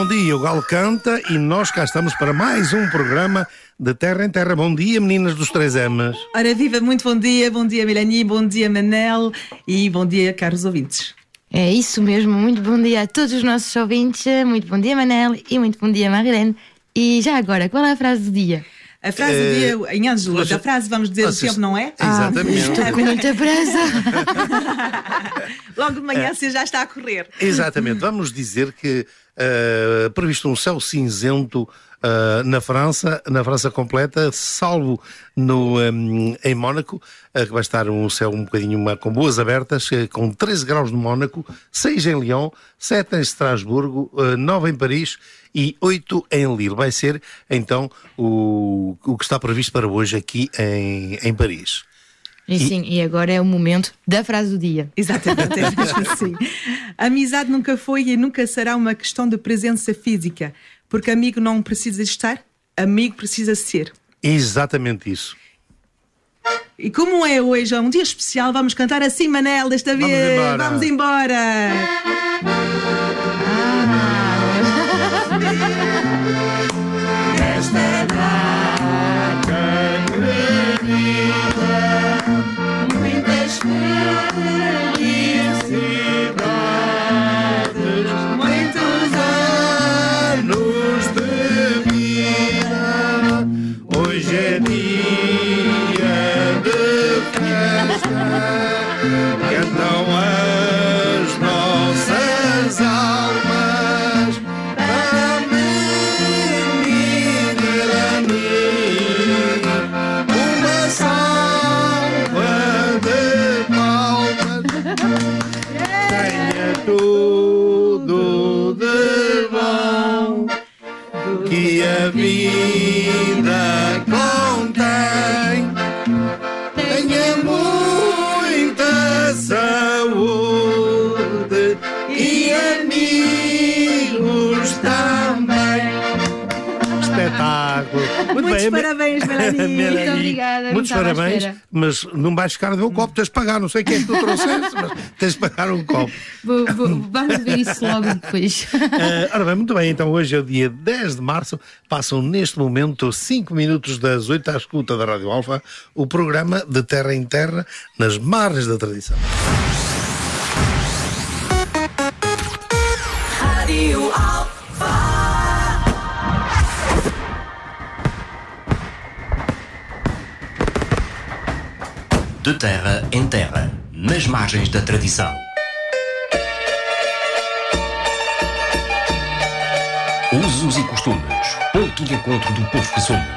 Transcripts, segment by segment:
dia, o Galo canta e nós cá estamos para mais um programa de Terra em Terra. Bom dia, meninas dos 3M's. Ora viva, muito bom dia Melanie, bom dia Manel e bom dia caros ouvintes. É isso mesmo, muito bom dia a todos os nossos ouvintes, muito bom dia Manel e muito bom dia Marilene. E já agora, qual é a frase do dia? A frase do dia, em Ângelo, da frase vamos dizer o tempo, não é? Exatamente. Estou com muita pressa. Logo de manhã você já está a correr. Exatamente, vamos dizer que previsto um céu cinzento na França completa, salvo em Mónaco, que vai estar um céu um bocadinho com boas abertas, com 13 graus no Mónaco, 6 em Lyon, 7 em Estrasburgo, 9 em Paris e 8 em Lille. Vai ser então o que está previsto para hoje aqui em Paris. E agora é o momento da frase do dia. Exatamente, é mesmo assim. A amizade nunca foi e nunca será uma questão de presença física, porque amigo não precisa estar, amigo precisa ser. Exatamente isso. E como é hoje, é um dia especial, vamos cantar assim, Manel, desta vez. Vamos embora. Esta data querida, muitas felicidades, muitos anos de vida. Hoje é dia de festa, cantam as nossas almas para a menina uma salva de palmas. Tenha tudo de bom que a vida contém. Tenha muita saúde e amigos também. Espetáculo. Muitos parabéns, Melanie. Muito obrigada. Muitos parabéns, mas não vais ficar de ver o copo, tens de pagar, não sei quem é que tu trouxeste, mas tens de pagar um copo. Vamos ver isso logo depois. Ora bem, muito bem, então hoje é o dia 10 de março, passam neste momento 5 minutos das 8 à escuta da Rádio Alfa, o programa de Terra em Terra, nas margens da tradição. Rádio Alfa. De terra em terra, nas margens da tradição. Usos e costumes, ponto de encontro do povo que somos.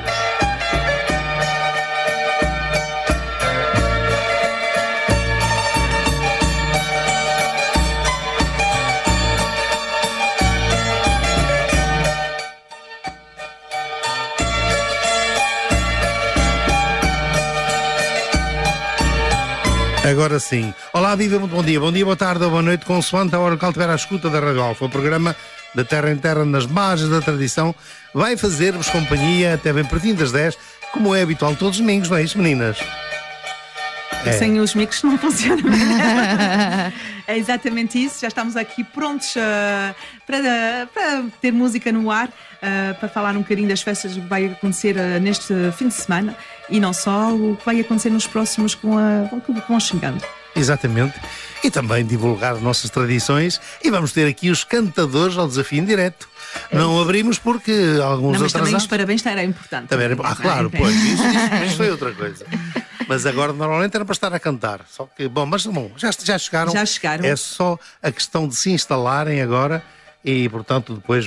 Agora sim. Olá, viva, muito bom dia, boa tarde ou boa noite, consoante a hora que estiver à escuta da Rádio Alfa. O programa da Terra em Terra, nas margens da tradição, vai fazer-vos companhia até bem pertinho das 10, como é habitual todos os domingos, não é isso, meninas? Sem os micros não funciona. É exatamente isso, já estamos aqui prontos para ter música no ar, para falar um bocadinho das festas que vai acontecer neste fim de semana e não só, o que vai acontecer nos próximos que vão chegando. Exatamente. E também divulgar nossas tradições e vamos ter aqui os cantadores ao desafio em direto. Não abrimos porque alguns não, mas também os atrasados... parabéns era importante. Também era... claro, pois, isso foi outra coisa. Mas agora normalmente era para estar a cantar. Só que, já chegaram. Já chegaram. É só a questão de se instalarem agora e, portanto, depois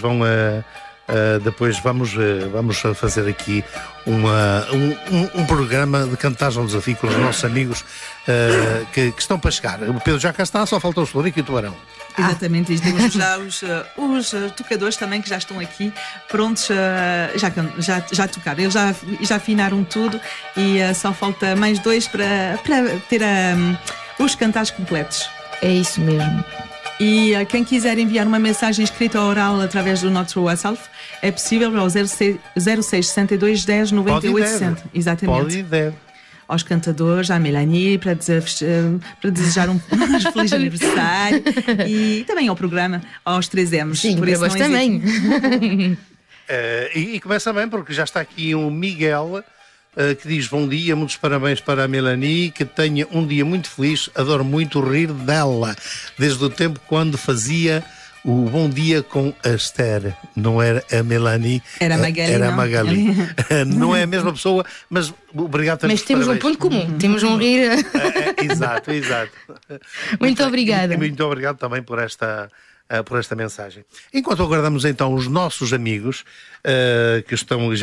vamos fazer aqui um programa de cantares ao desafio com os nossos amigos que estão para chegar. O Pedro já cá está, só falta o Florico e o Tubarão. Exatamente, e temos já os tocadores também que já estão aqui prontos, já tocaram, eles já afinaram tudo e só falta mais 2 para ter os cantares completos. É isso mesmo. E quem quiser enviar uma mensagem escrita ou oral através do nosso WhatsApp, é possível ao 0662 10 98 60. Exatamente. Pode e deve. aos cantadores, à Melanie, para desejar um feliz aniversário e também ao programa, aos 3Ms. Sim, por para vós também. E começa bem, porque já está aqui um Miguel que diz: bom dia, muitos parabéns para a Melanie, que tenha um dia muito feliz, adoro muito rir dela, desde o tempo quando fazia o Bom Dia com a Esther. Não era a Melanie, era a Magali. Era a Magali. Não é a mesma pessoa, mas obrigado também. Mas temos um ponto comum, temos um rir. Exato. Muito obrigada. E muito obrigado também por esta mensagem. Enquanto aguardamos então os nossos amigos que estão,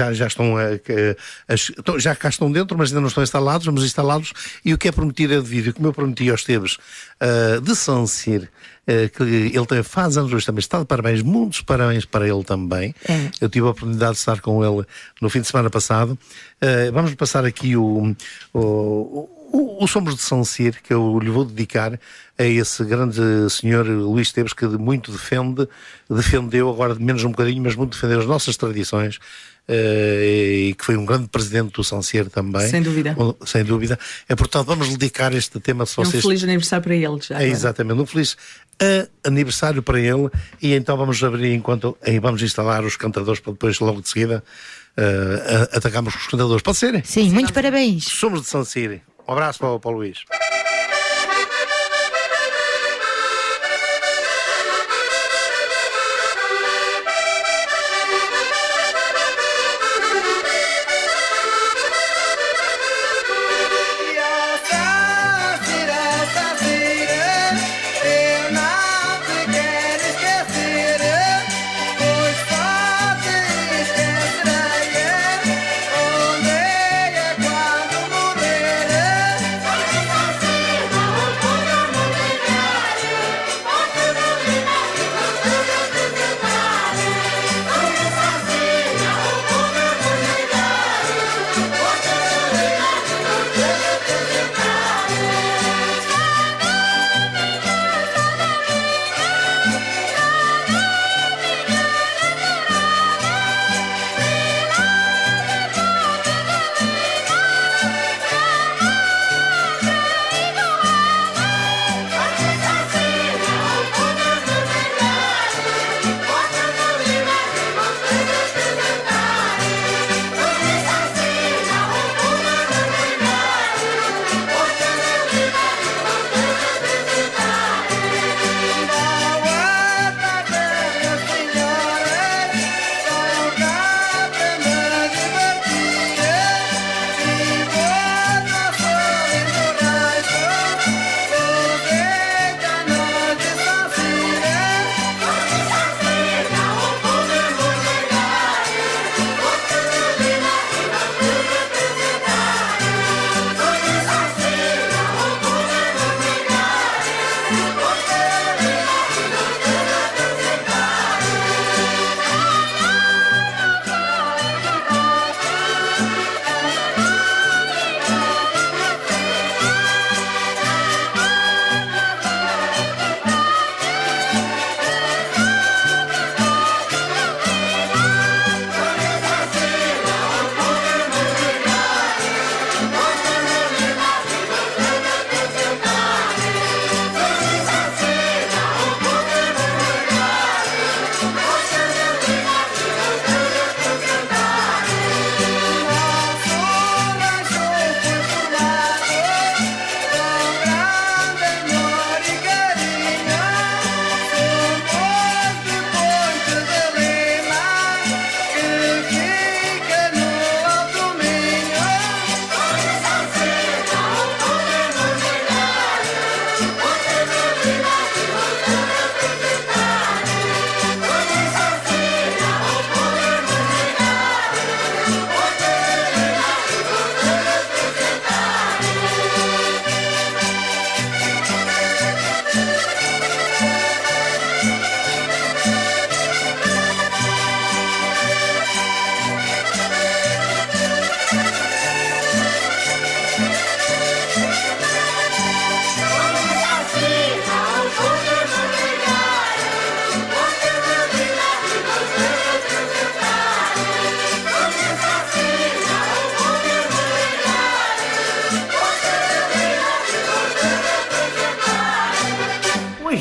já cá estão dentro, mas ainda não estão instalados, vamos instalá-los, e o que é prometido é de vídeo, como eu prometi aos Teves de Sancir, que ele faz anos hoje também, está de parabéns, muitos parabéns para ele também. Eu tive a oportunidade de estar com ele no fim de semana passado. Vamos passar aqui o Somos de Sancir, que eu lhe vou dedicar a esse grande senhor Luís Teves, que muito defendeu, agora menos um bocadinho, mas muito defendeu as nossas tradições, e que foi um grande presidente do Sancir também. Sem dúvida. Sem dúvida. Portanto, vamos dedicar este tema. Se vocês... Um feliz aniversário para ele. Já exatamente, um feliz aniversário para ele. E então vamos abrir vamos instalar os cantadores para depois, logo de seguida, atacarmos os cantadores. Pode ser? Sim, muitos parabéns. Somos de Sancir. Um abraço para o Luís.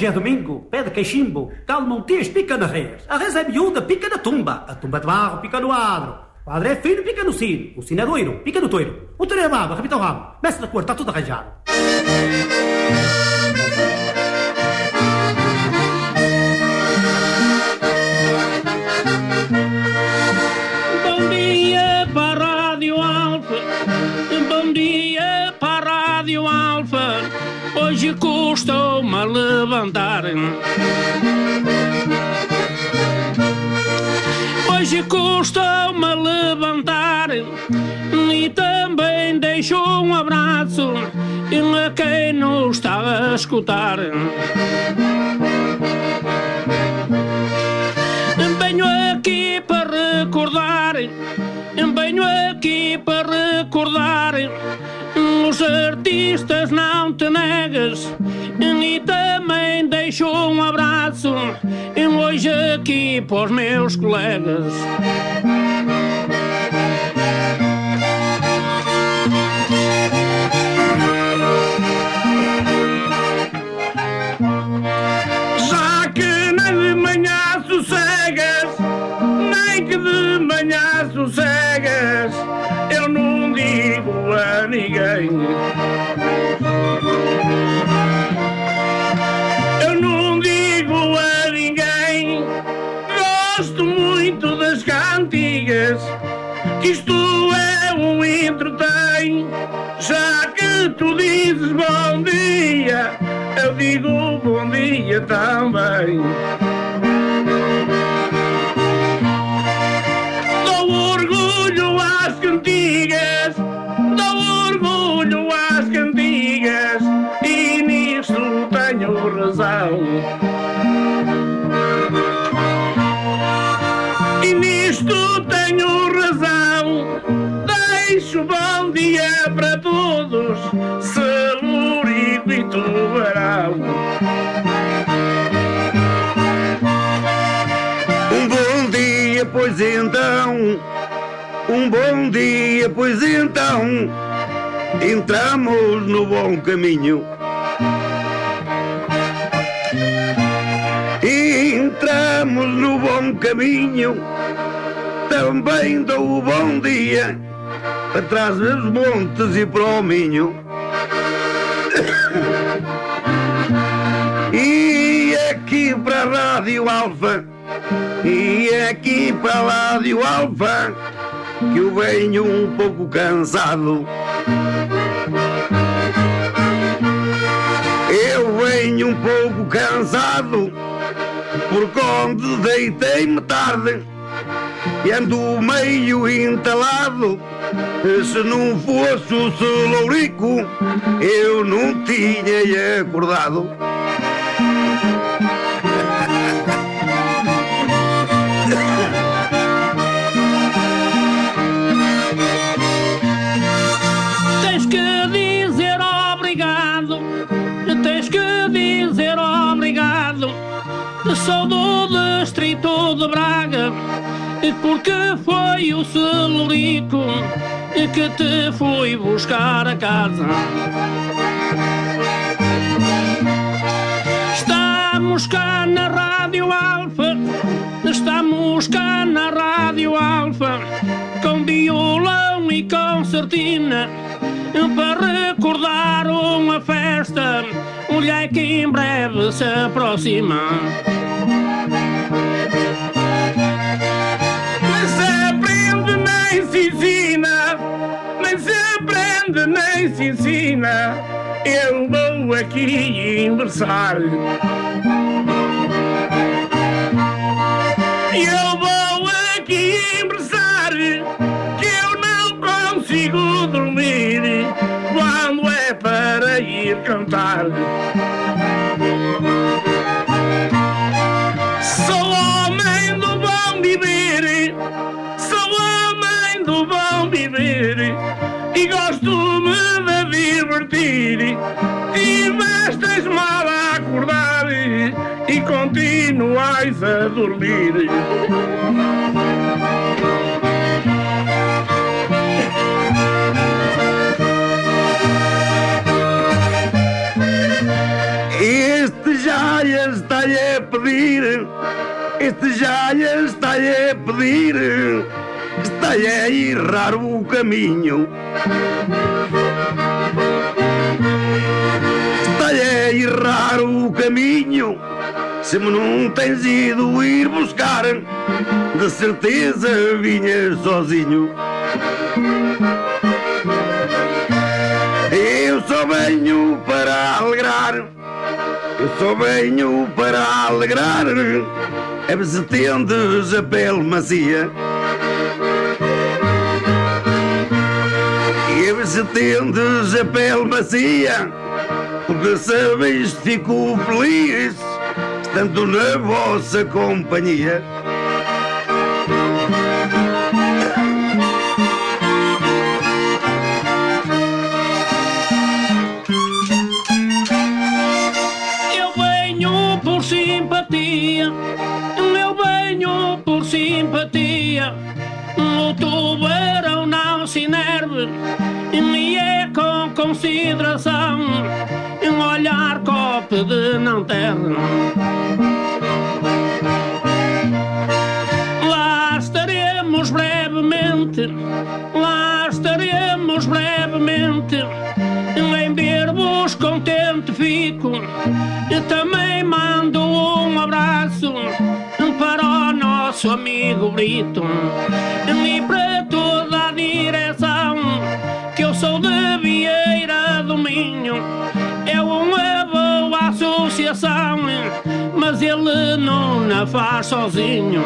Hoje é domingo, pé de queiximbo, calma um tis, pica na res. A res é miúda, pica na tumba. A tumba de barro, pica no adro. O adro é fino, pica no sino. O sino é doiro, pica no toiro. O toiro é baba, repita o rabo. Mestre da cor, está tudo arranjado. Bom dia para a Rádio Alfa. Bom dia para a Rádio Alfa. Hoje custou-me a levantar. Hoje custou-me a levantar. E também deixo um abraço a quem nos está a escutar. Venho aqui para recordar. Venho aqui para recordar. Os artistas não te negas. E também deixo um abraço hoje aqui para os meus colegas. Já que nem de manhã sossegas, nem que de manhã sossegas, eu não digo a ninguém. Eu não digo a ninguém. Gosto muito das cantigas, que isto é um entretém. Já que tu dizes bom dia, eu digo bom dia também. Dou orgulho às cantigas, dou orgulho às cantigas, e nisto tenho razão. E nisto tenho razão. Deixo bom dia para todos, Celurico e Tubarão. Um bom dia, pois então. Um bom dia, pois então. Entramos no bom caminho. Entramos no bom caminho. Também dou o bom dia atrás dos montes e para o Minho. E aqui para a Rádio Alfa, e aqui para a Rádio Alfa, que eu venho um pouco cansado. Eu venho um pouco cansado, porque onde deitei-me tarde e ando meio entalado. Se não fosse o Celurico, eu não tinha acordado. Tens que dizer obrigado, tens que dizer obrigado. Sou do distrito de Braga, porque foi o Celurico que te foi buscar a casa. Estamos cá na Rádio Alfa, estamos cá na Rádio Alfa, com violão e concertina, para recordar uma festa, olhai que em breve se aproxima. Nem se aprende nem se ensina, nem se aprende nem se ensina, eu vou aqui inversar. Eu vou aqui inversar, que eu não consigo dormir quando é para ir cantar. Sou homem do bom viver, sou homem do bom viver, e gosto-me de divertir. Tivestes mal a acordar e continuais a dormir. Este já é está a pedir, este já está a pedir, está a errar o caminho. Está a errar o caminho, se me não tens ido ir buscar, de certeza vinhas sozinho. Eu só venho para alegrar, eu só venho para alegrar, é se tendes a pele macia. E se tendes a pele macia, porque sabes fico feliz, estando na vossa companhia. Eu venho por simpatia, eu venho por simpatia. O tubarão não se enerve, e é com consideração, um olhar copo de não ter. Lá estaremos brevemente, lá estaremos brevemente, em ver-vos contente fico, e também mando um abraço para o nosso amigo Brito, e para toda a direção, que eu sou de Vieira do Minho. É uma boa associação, mas ele não a faz sozinho.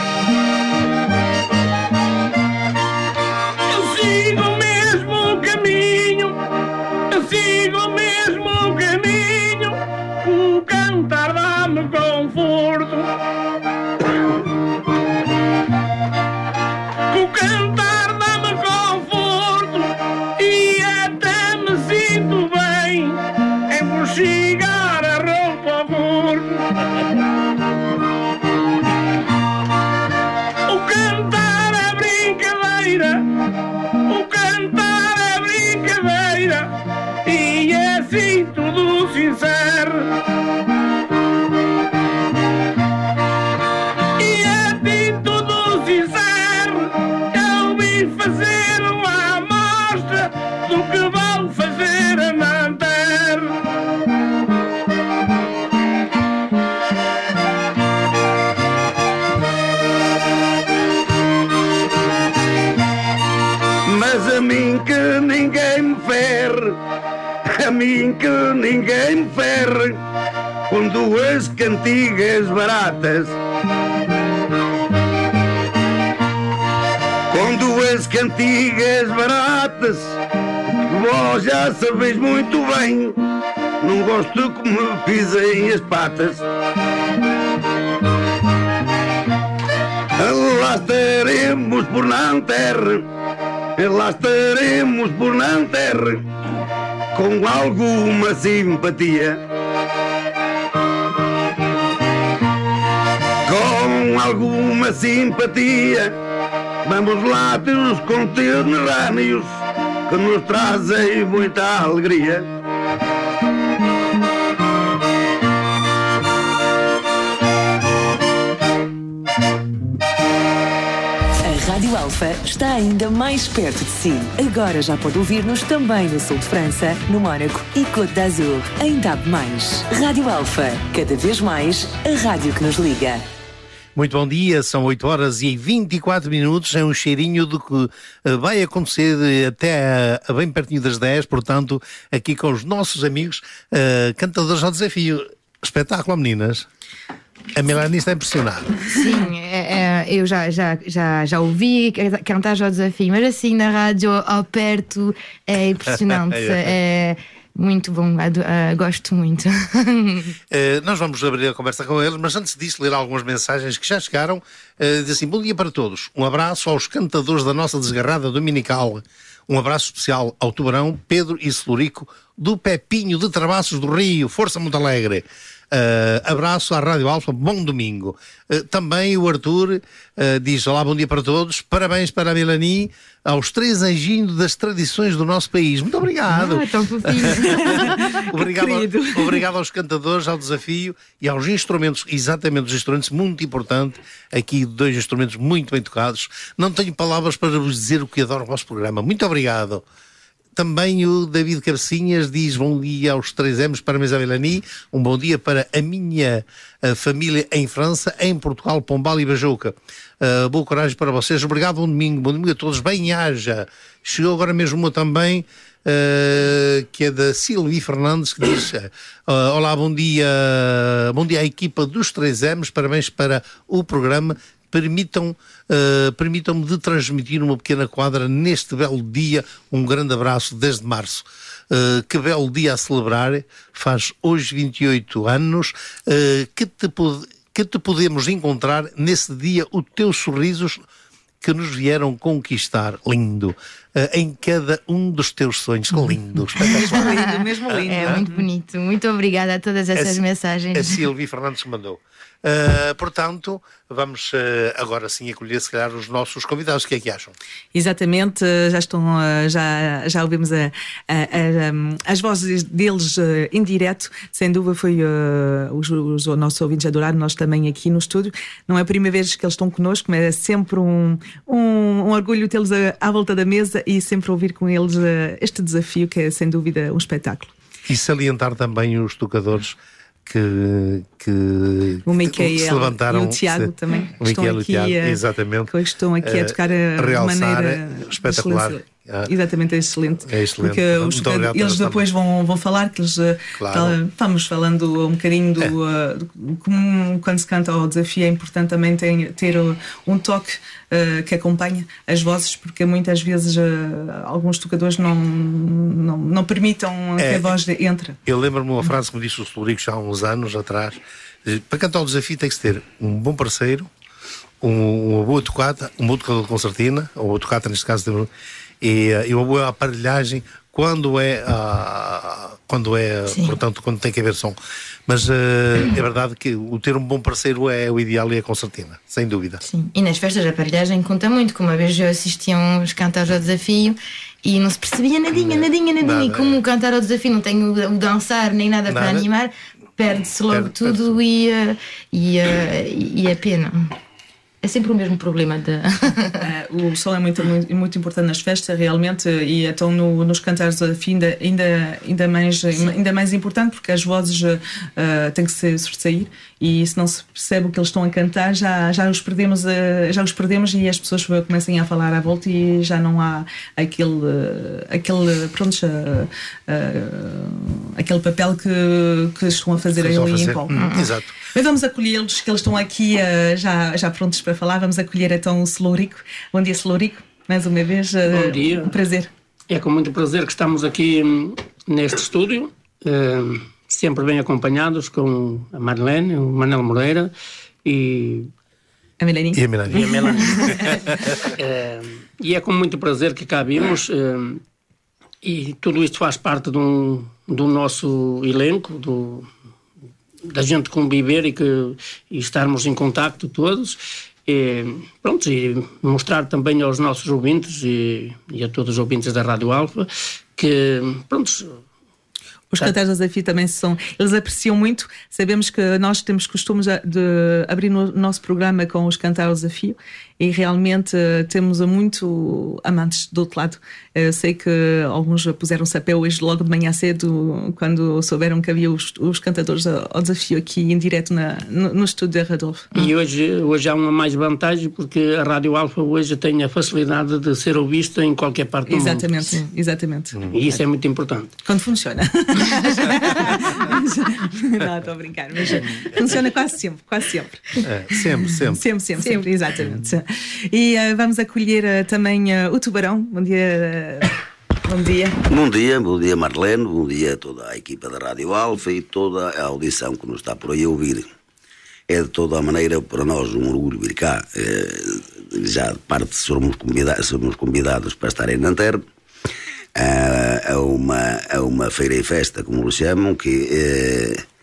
Eu sigo o mesmo caminho, eu sigo o mesmo caminho, o cantar dá-me conforto. O cantar dá-me conforto e até me sinto bem em vos chegar a roupa morto. O cantar é brincadeira, o cantar é brincadeira, e é assim tudo sincero. E é assim tudo sincero, eu vim fazer uma amostra do que vão fazer a manter. Mas a mim que ninguém me ferre, a mim que ninguém me ferre, com duas cantigas baratas, com duas cantigas baratas, vós já sabeis muito bem, não gosto que me pisem as patas. Lá estaremos por Nanterre, lá estaremos por Nanterre, com alguma simpatia, com alguma simpatia. Vamos lá ter os contemporâneos que nos trazem muita alegria. A Rádio Alfa está ainda mais perto de si. Agora já pode ouvir-nos também no sul de França, no Mónaco e Côte d'Azur, em DAB+. Rádio Alfa, cada vez mais a rádio que nos liga. Muito bom dia, são 8h24, é um cheirinho do que vai acontecer até bem pertinho das 10, portanto, aqui com os nossos amigos cantadores ao desafio. Espetáculo, meninas. A Melanie está impressionada. Sim, eu já ouvi cantar ao desafio, mas assim na rádio ao perto é impressionante. É muito bom, gosto muito. Nós vamos abrir a conversa com eles, mas antes disso ler algumas mensagens que já chegaram. Diz assim: bom dia para todos, um abraço aos cantadores da nossa desgarrada dominical, um abraço especial ao Tubarão, Pedro e Celurico do Pepinho de Travassos do Rio, Força Monte Alegre. Abraço à Rádio Alfa, bom domingo. Também o Arthur diz: olá, bom dia para todos, parabéns para a Melanie, aos 3 anjinhos das tradições do nosso país. Muito obrigado. Tão fofinho. Obrigado aos cantadores, ao desafio e aos instrumentos, exatamente os instrumentos, muito importante, aqui 2 instrumentos muito bem tocados. Não tenho palavras para vos dizer o que adoro o vosso programa. Muito obrigado. Também o David Cabecinhas diz: bom dia aos 3M's, parabéns à Melanie, um bom dia para a minha família em França, em Portugal, Pombal e Bajuca. Boa coragem para vocês, obrigado, bom domingo a todos, bem-haja. Chegou agora mesmo uma também, que é da Silvia Fernandes, que diz: olá, bom dia à equipa dos 3M's, parabéns para o programa. Permitam-me de transmitir uma pequena quadra neste belo dia. Um grande abraço desde março. Que belo dia a celebrar. Faz hoje 28 anos. Que te podemos encontrar nesse dia os teus sorrisos que nos vieram conquistar. Lindo. Em cada um dos teus sonhos. Que lindo. Mesmo lindo. É muito bonito. Muito obrigada a todas essas mensagens. A Silvia Fernandes que mandou. Portanto, vamos agora sim acolher se calhar os nossos convidados. O que é que acham? Exatamente, já ouvimos as vozes deles em direto. Sem dúvida foi os nossos ouvintes adoraram, nós também aqui no estúdio. Não é a primeira vez que eles estão connosco, mas é sempre um orgulho tê-los à volta da mesa e sempre ouvir com eles este desafio que é sem dúvida um espetáculo. E salientar também os tocadores que o Micael se levantaram, e o Tiago também estão aqui a tocar de maneira espetacular. Exatamente, é excelente. Porque eles depois vão falar que eles estamos falando um bocadinho como quando se canta ao desafio é importante também ter um toque que acompanha as vozes, porque muitas vezes alguns tocadores não permitam que a voz entre. Eu lembro-me uma frase que me disse o Celurico já há uns anos atrás: para cantar o desafio tem que ter um bom parceiro, uma boa tocata, um bom tocador de concertina, ou tocata neste caso, e uma boa aparelhagem quando é portanto, quando tem que haver som. Mas é verdade que o ter um bom parceiro é o ideal e a concertina, sem dúvida. Sim, e nas festas a aparelhagem conta muito. Como uma vez eu assisti a uns cantares ao desafio e não se percebia nadinha. E como cantar ao desafio não tem o dançar nem nada para animar, perde-se logo tudo e é pena. É sempre o mesmo problema. O som é muito importante nas festas, realmente, e então nos cantares de desafio ainda mais importante, porque as vozes têm que se sobressair, e se não se percebe o que eles estão a cantar, já os perdemos e as pessoas começam a falar à volta e já não há aquele papel que estão a fazer ali em palco. Exato. Mas vamos acolhê-los, que eles estão aqui já prontos para falar. Vamos acolher então o Celurico. Bom dia, Celurico. Mais uma vez, bom dia. Um prazer. É com muito prazer que estamos aqui neste estúdio, sempre bem acompanhados com a Marlene, o Manel Moreira e a Melanie. E é com muito prazer que cá vimos, e tudo isto faz parte do nosso elenco, da gente conviver e estarmos em contacto todos, e mostrar também aos nossos ouvintes e a todos os ouvintes da Rádio Alfa que, os cantares de desafio também eles apreciam muito. Sabemos que nós temos costumes de abrir o nosso programa com os cantares de desafio e realmente temos muito amantes do outro lado. Eu sei que alguns puseram-se a pé hoje logo de manhã cedo quando souberam que havia os cantadores ao desafio aqui em direto no estúdio da Rádio Alfa. E hoje há uma mais vantagem, porque a Rádio Alfa hoje tem a facilidade de ser ouvista em qualquer parte do mundo. Exatamente. E isso é muito importante. Quando funciona. Não, estou a brincar, mas funciona quase sempre. Sempre, exatamente. E vamos acolher também o Tubarão. Bom dia. Bom dia Marlene, bom dia a toda a equipa da Rádio Alfa e toda a audição que nos está por aí a ouvir. É de toda a maneira para nós um orgulho vir cá, já de parte somos convidados para estarem na terra. A uma feira e festa, como lhe chamam, que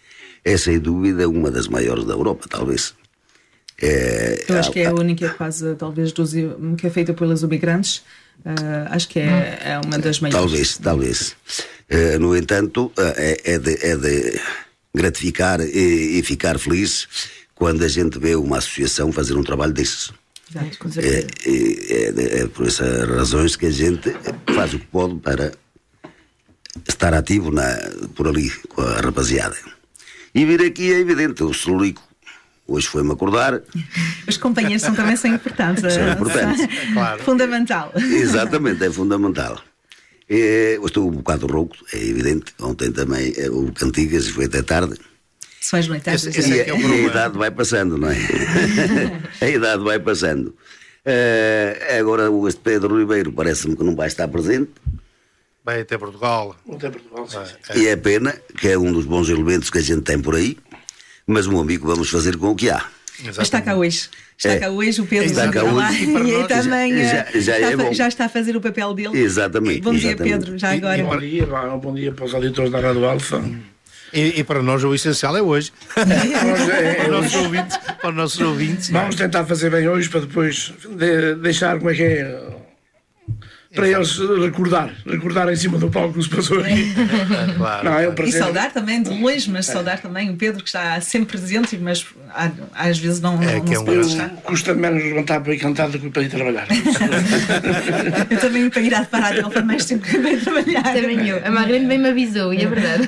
é sem dúvida uma das maiores da Europa, talvez. Eu acho que é a única quase, talvez, que é feita pelos imigrantes. Acho que é uma das maiores. Talvez. No entanto, é de gratificar e ficar feliz quando a gente vê uma associação fazer um trabalho desses. Exato, com certeza. É por essas razões que a gente faz o que pode para estar ativo por ali com a rapaziada. E vir aqui é evidente, o Celurico hoje foi-me acordar. Os companheiros também são importantes. São importantes. Claro. Fundamental. Exatamente, é fundamental. Eu estou um bocado rouco, é evidente. Ontem também houve cantigas e foi até tarde. São as noites. E a idade vai passando, não é? A idade vai passando. Agora este Pedro Ribeiro parece-me que não vai estar presente. Vai até Portugal. E é pena, que é um dos bons elementos que a gente tem por aí. Mas, meu amigo, vamos fazer com o que há. Mas está cá hoje. Está cá hoje o Pedro. Está cá hoje. E também já está a fazer o papel dele. Exatamente. Bom dia, Pedro, já agora. Bom dia para os auditores da Rádio Alfa. E para nós o essencial é hoje. Para os nossos ouvintes. Vamos tentar fazer bem hoje para depois deixar como é que é. Para eles recordar em cima do palco que se passou aqui. Claro. Não, é um prazer. E saudar também de longe, mas saudar também o Pedro, que está sempre presente, mas às vezes não se pode estar. Custa menos levantar para ir cantar do que para ir trabalhar. Eu também para ir à parada ele para mais tempo que para ir trabalhar. Também eu. A Marlene bem me avisou, e é verdade.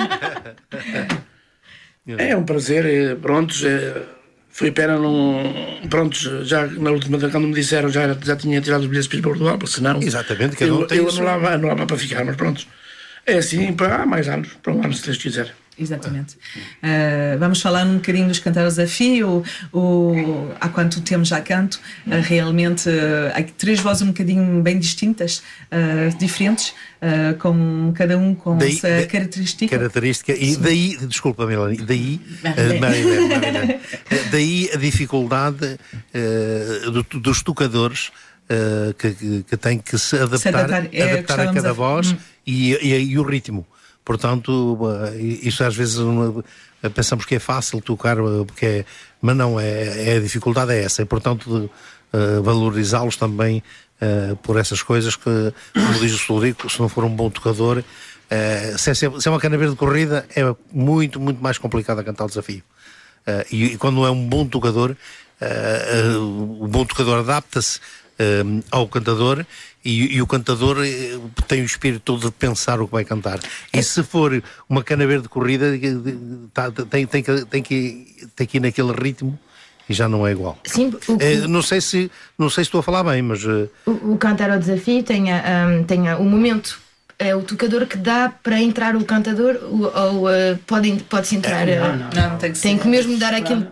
É um prazer, prontos. Foi pena prontos, já na última quando me disseram já tinha tirado os bilhetes para Portugal, porque senão exatamente, cada um tem eu não lá para ficar, mas pronto, é assim para há mais anos, para um ano se Deus quiser. Exatamente. Vamos falar um bocadinho dos Cantar ao Desafio. Há quanto tempo já canto? Realmente há 3 vozes um bocadinho bem distintas, diferentes, com cada um com a sua característica. E daí, desculpa, Melanie, daí a dificuldade dos tocadores que têm que se adaptar a cada voz e o ritmo. Portanto, isso às vezes pensamos que é fácil tocar, mas não, a dificuldade é essa. E, portanto, valorizá-los também por essas coisas que, como diz o Celurico, se não for um bom tocador, se é uma cana verde de corrida, é muito, muito mais complicado a cantar o desafio. E quando é um bom tocador, o bom tocador adapta-se ao cantador e o cantador tem o espírito todo de pensar o que vai cantar. E se for uma cana verde de corrida, tem que ir naquele ritmo e já não é igual. Sim, não sei se estou a falar bem, mas o Cantar ao Desafio tem o momento. É o tocador que dá para entrar o cantador ou pode-se entrar. Não, tem que mesmo dar aquele.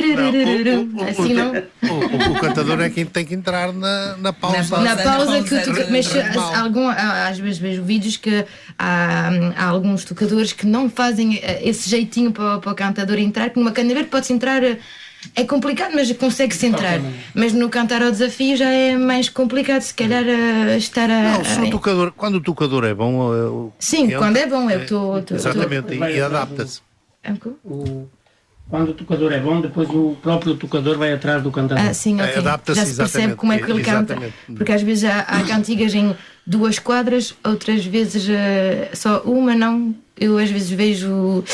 Assim não. O cantador é quem tem que entrar na pausa. Na pausa que o tocador. Mas às vezes vejo vídeos que há alguns tocadores que não fazem esse jeitinho para o cantador entrar, que numa cana verde pode-se entrar. É complicado, mas consegue-se entrar. Mas no Cantar ao Desafio já é mais complicado, se calhar estar a. Não, quando o tocador é bom. Sim, quando é bom, eu estou. Exatamente, e adapta-se. Quando o tocador é bom, depois o próprio tocador vai atrás do cantador. Sim, okay. Já se percebe como é que ele canta. Porque às vezes há cantigas em 2 quadras, outras vezes só uma, não. Eu às vezes vejo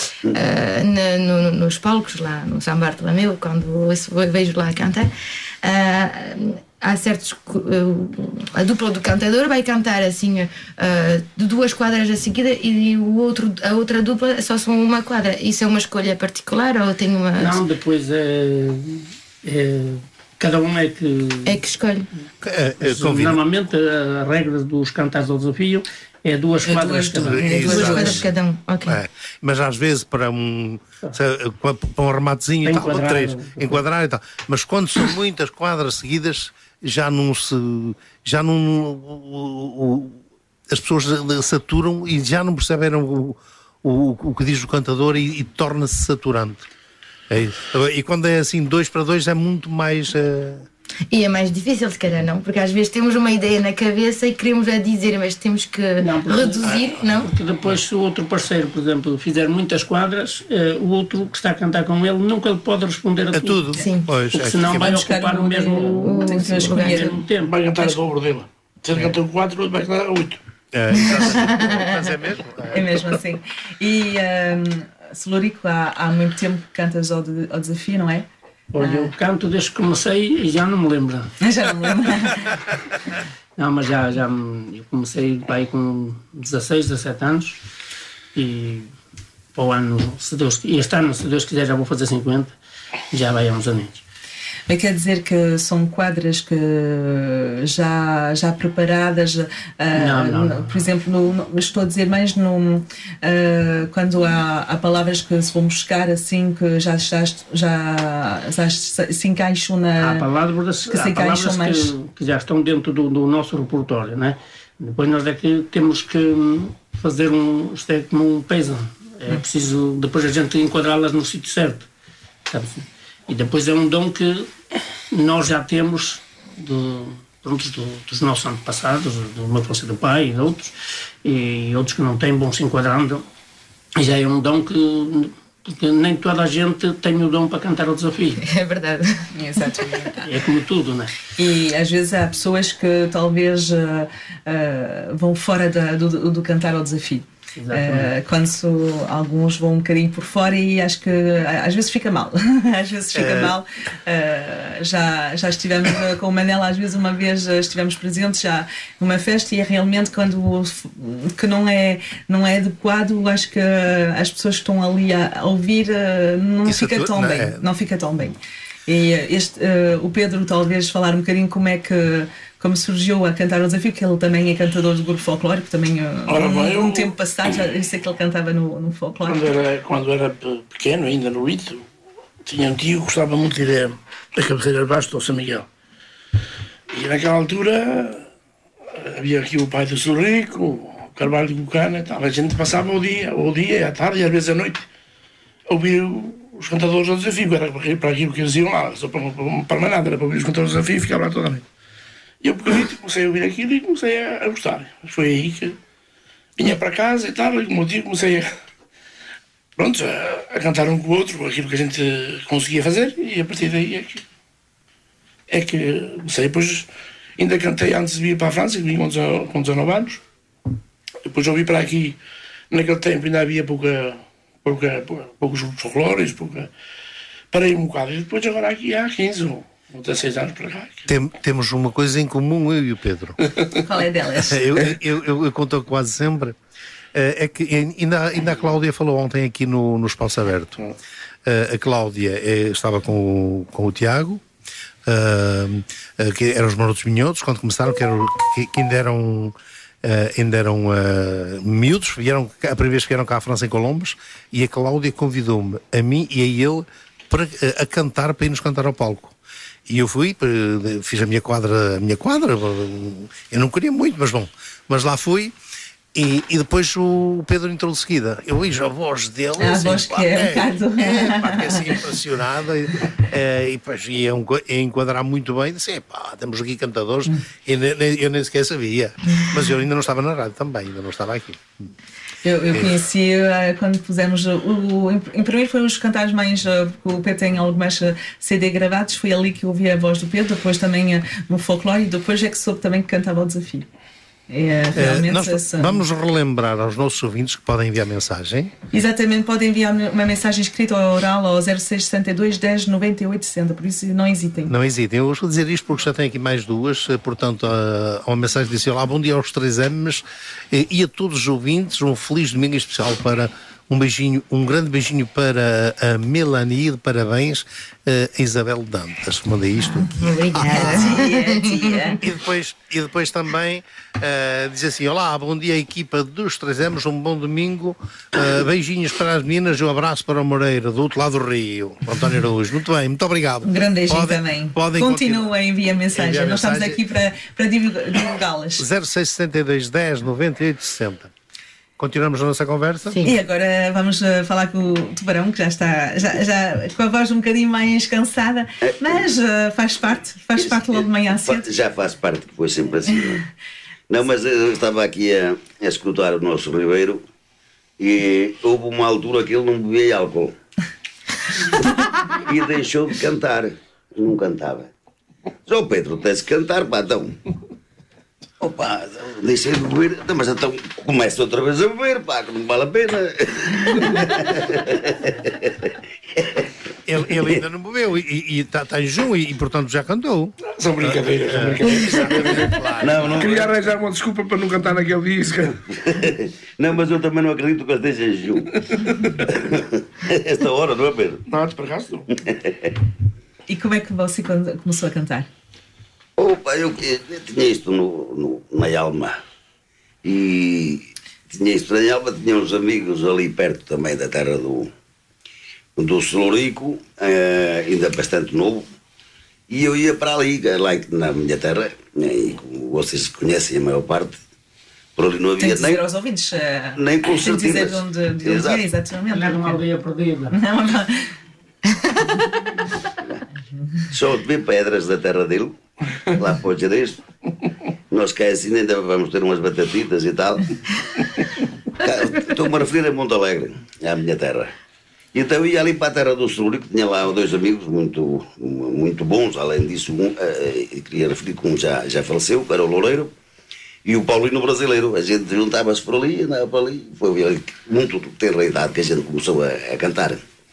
nos palcos lá no São Bartolomeu, quando vejo lá cantar, há certos. A dupla do cantador vai cantar assim de 2 quadras a seguida e a outra dupla só são 1 quadra. Isso é uma escolha particular ou tem uma. Não, depois cada um é que escolhe. Normalmente a regra dos Cantares ao Desafio é 2 quadras cada um. 2 quadras cada um, ok. Mas às vezes para um rematezinho e tal, 3, enquadrar e tal. Mas quando são muitas quadras seguidas, as pessoas saturam e já não percebem o que diz o cantador e torna-se saturante. É isso. E quando é assim 2 para 2 é muito mais E é mais difícil, se calhar, não? Porque às vezes temos uma ideia na cabeça e queremos a dizer, mas temos que reduzir, não? Porque depois, se o outro parceiro, por exemplo, fizer muitas quadras, o outro que está a cantar com ele nunca ele pode responder a tudo. Sim. Pois, porque senão vai ocupar o mesmo tempo. Vai cantar a dobro dele. Se ele cantou 4, vai cantar 8. Mas é mesmo? É mesmo assim. E, Celurico, há muito tempo que cantas ao desafio, não é? Olha, eu canto desde que comecei e já não me lembro. Já não me lembro. Não, mas eu comecei aí com 16, 17 anos e para o ano, este ano, se Deus quiser, já vou fazer 50, já vai há uns aninhos. Mas quer dizer que são quadras que já preparadas? Não. Por exemplo, estou a dizer mais quando há palavras que se vão buscar assim, que já se encaixam na... Há palavras que já estão dentro do nosso repertório, né? Depois nós é que temos que fazer isto é como um peso. É preciso depois a gente enquadrá-las no sítio certo. Sabe? E depois é um dom que nós já temos dos nossos antepassados, do meu falecido pai e de outros, e outros que não têm, vão se enquadrando. E já é um dom porque nem toda a gente tem o dom para cantar ao desafio. É verdade, exatamente. É como tudo, não é? E às vezes há pessoas que talvez vão fora do cantar ao desafio. Quando alguns vão um bocadinho por fora e acho que às vezes fica mal. Às vezes fica mal. Já estivemos com o Manela, às vezes uma vez estivemos presentes já numa festa e é realmente que não é adequado. Acho que as pessoas que estão ali a ouvir não fica tão bem. Não fica tão bem. E o Pedro talvez falar um bocadinho como surgiu a cantar o desafio, que ele também é cantador do grupo folclórico, também um tempo passado, eu sei que ele cantava no folclórico. Quando era pequeno, ainda no Ito, tinha um tio que gostava muito de ir a cabeceira de baixo do São Miguel. E naquela altura havia aqui o pai do Celurico, o Carvalho de Bucana e tal. A gente passava o dia, à tarde e às vezes à noite, a ouvir os cantadores do desafio, era para aquilo que eles iam lá, só para mais nada, era para ouvir os cantadores do desafio e ficava lá toda a noite. E eu pequenito comecei a ouvir aquilo e comecei a gostar. Foi aí que vinha para casa e tal, e como eu digo, comecei a cantar um com o outro, aquilo que a gente conseguia fazer, e a partir daí é que comecei. Depois ainda cantei antes de vir para a França, que vim com 19 anos. Depois eu vim para aqui, naquele tempo ainda havia poucos grupos folclóricos, parei um bocado. E depois agora aqui há 15 ou 16 anos para cá. Temos uma coisa em comum, eu e o Pedro. Qual é delas? Eu conto quase sempre. É que ainda a Cláudia falou ontem aqui no Espaço Aberto. A Cláudia estava com o Tiago, que eram os Marotos Minhotos, quando começaram, que ainda eram miúdos, a primeira vez que vieram cá à França em Colombos, e a Cláudia convidou-me, a mim e a ele, a cantar, para irmos cantar ao palco. E eu fui, fiz a minha quadra, eu não queria muito, mas lá fui, e depois o Pedro entrou de seguida. Eu ouvi a voz dele, a voz que é assim impressionada, e depois ia enquadrar muito bem, disse, temos aqui cantadores, e eu nem sequer sabia, mas eu ainda não estava na rádio também, ainda não estava aqui. Eu conheci quando pusemos em primeiro foi os cantares mais, porque o Pedro tem algumas CD gravados, foi ali que eu ouvi a voz do Pedro, depois também no folclore, e depois é que soube também que cantava o desafio. Vamos relembrar aos nossos ouvintes que podem enviar mensagem. Exatamente, podem enviar uma mensagem escrita ou oral ao 0662 10 98 60, por isso não hesitem. Não hesitem, eu vou dizer isto porque já tenho aqui mais duas, portanto uma mensagem que disse: olá, bom dia aos 3M's e a todos os ouvintes, um feliz domingo especial para um grande beijinho para a Melanie, de parabéns, a Isabel Dantas, manda isto. Obrigada. E depois também diz assim: olá, bom dia equipa dos 3M's, um bom domingo, beijinhos para as meninas e um abraço para o Moreira, do outro lado do Rio, António Araújo. Muito bem, muito obrigado. Um grande beijinho também. Continua a enviar mensagem, nós estamos aqui para divulgá-las. 0672 10 98 60. continuamos a nossa conversa. Sim. E agora vamos falar com o Tubarão, que já está com a voz um bocadinho mais cansada, mas faz parte logo de manhã cedo. Já faz parte, que foi sempre assim. Não, mas eu estava aqui a escutar o nosso Ribeiro e houve uma altura que ele não bebia álcool e deixou de cantar. Não cantava. Só o Pedro tem-se cantar, pá, então. Opa, deixei de beber, mas então começa outra vez a beber, pá, que não vale a pena. Ele ainda não bebeu e está em junho e portanto já cantou. São brincadeiras, são brincadeiras. Não, queria arranjar uma desculpa para não cantar naquele disco. Não, mas eu também não acredito que ele esteja em junho. Esta hora, não é, Pedro? Não, por acaso não. E como é que você começou a cantar? Opa, eu tinha isto na alma. E tinha isto na alma, tinha uns amigos ali perto também da terra do Solurico, ainda bastante novo. E eu ia para ali, lá na minha terra, e como vocês conhecem a maior parte, por ali não havia nem... Tem que dizer aos ouvintes, nem com tem que dizer de onde é, exatamente. Não era uma aldeia perdida. Não. Só de ver pedras da terra dele, lá para o Jerez. Nós cá assim ainda vamos ter umas batatitas e tal. Estou-me a referir a Monte Alegre, à minha terra. E então eu ia ali para a terra do Sul, que tinha lá dois amigos muito bons. Além disso, queria referir que um já faleceu, que era o Loureiro, e o Paulino Brasileiro. A gente juntava-se por ali, andava por ali. Foi ali, muito tenra idade que a gente começou a cantar.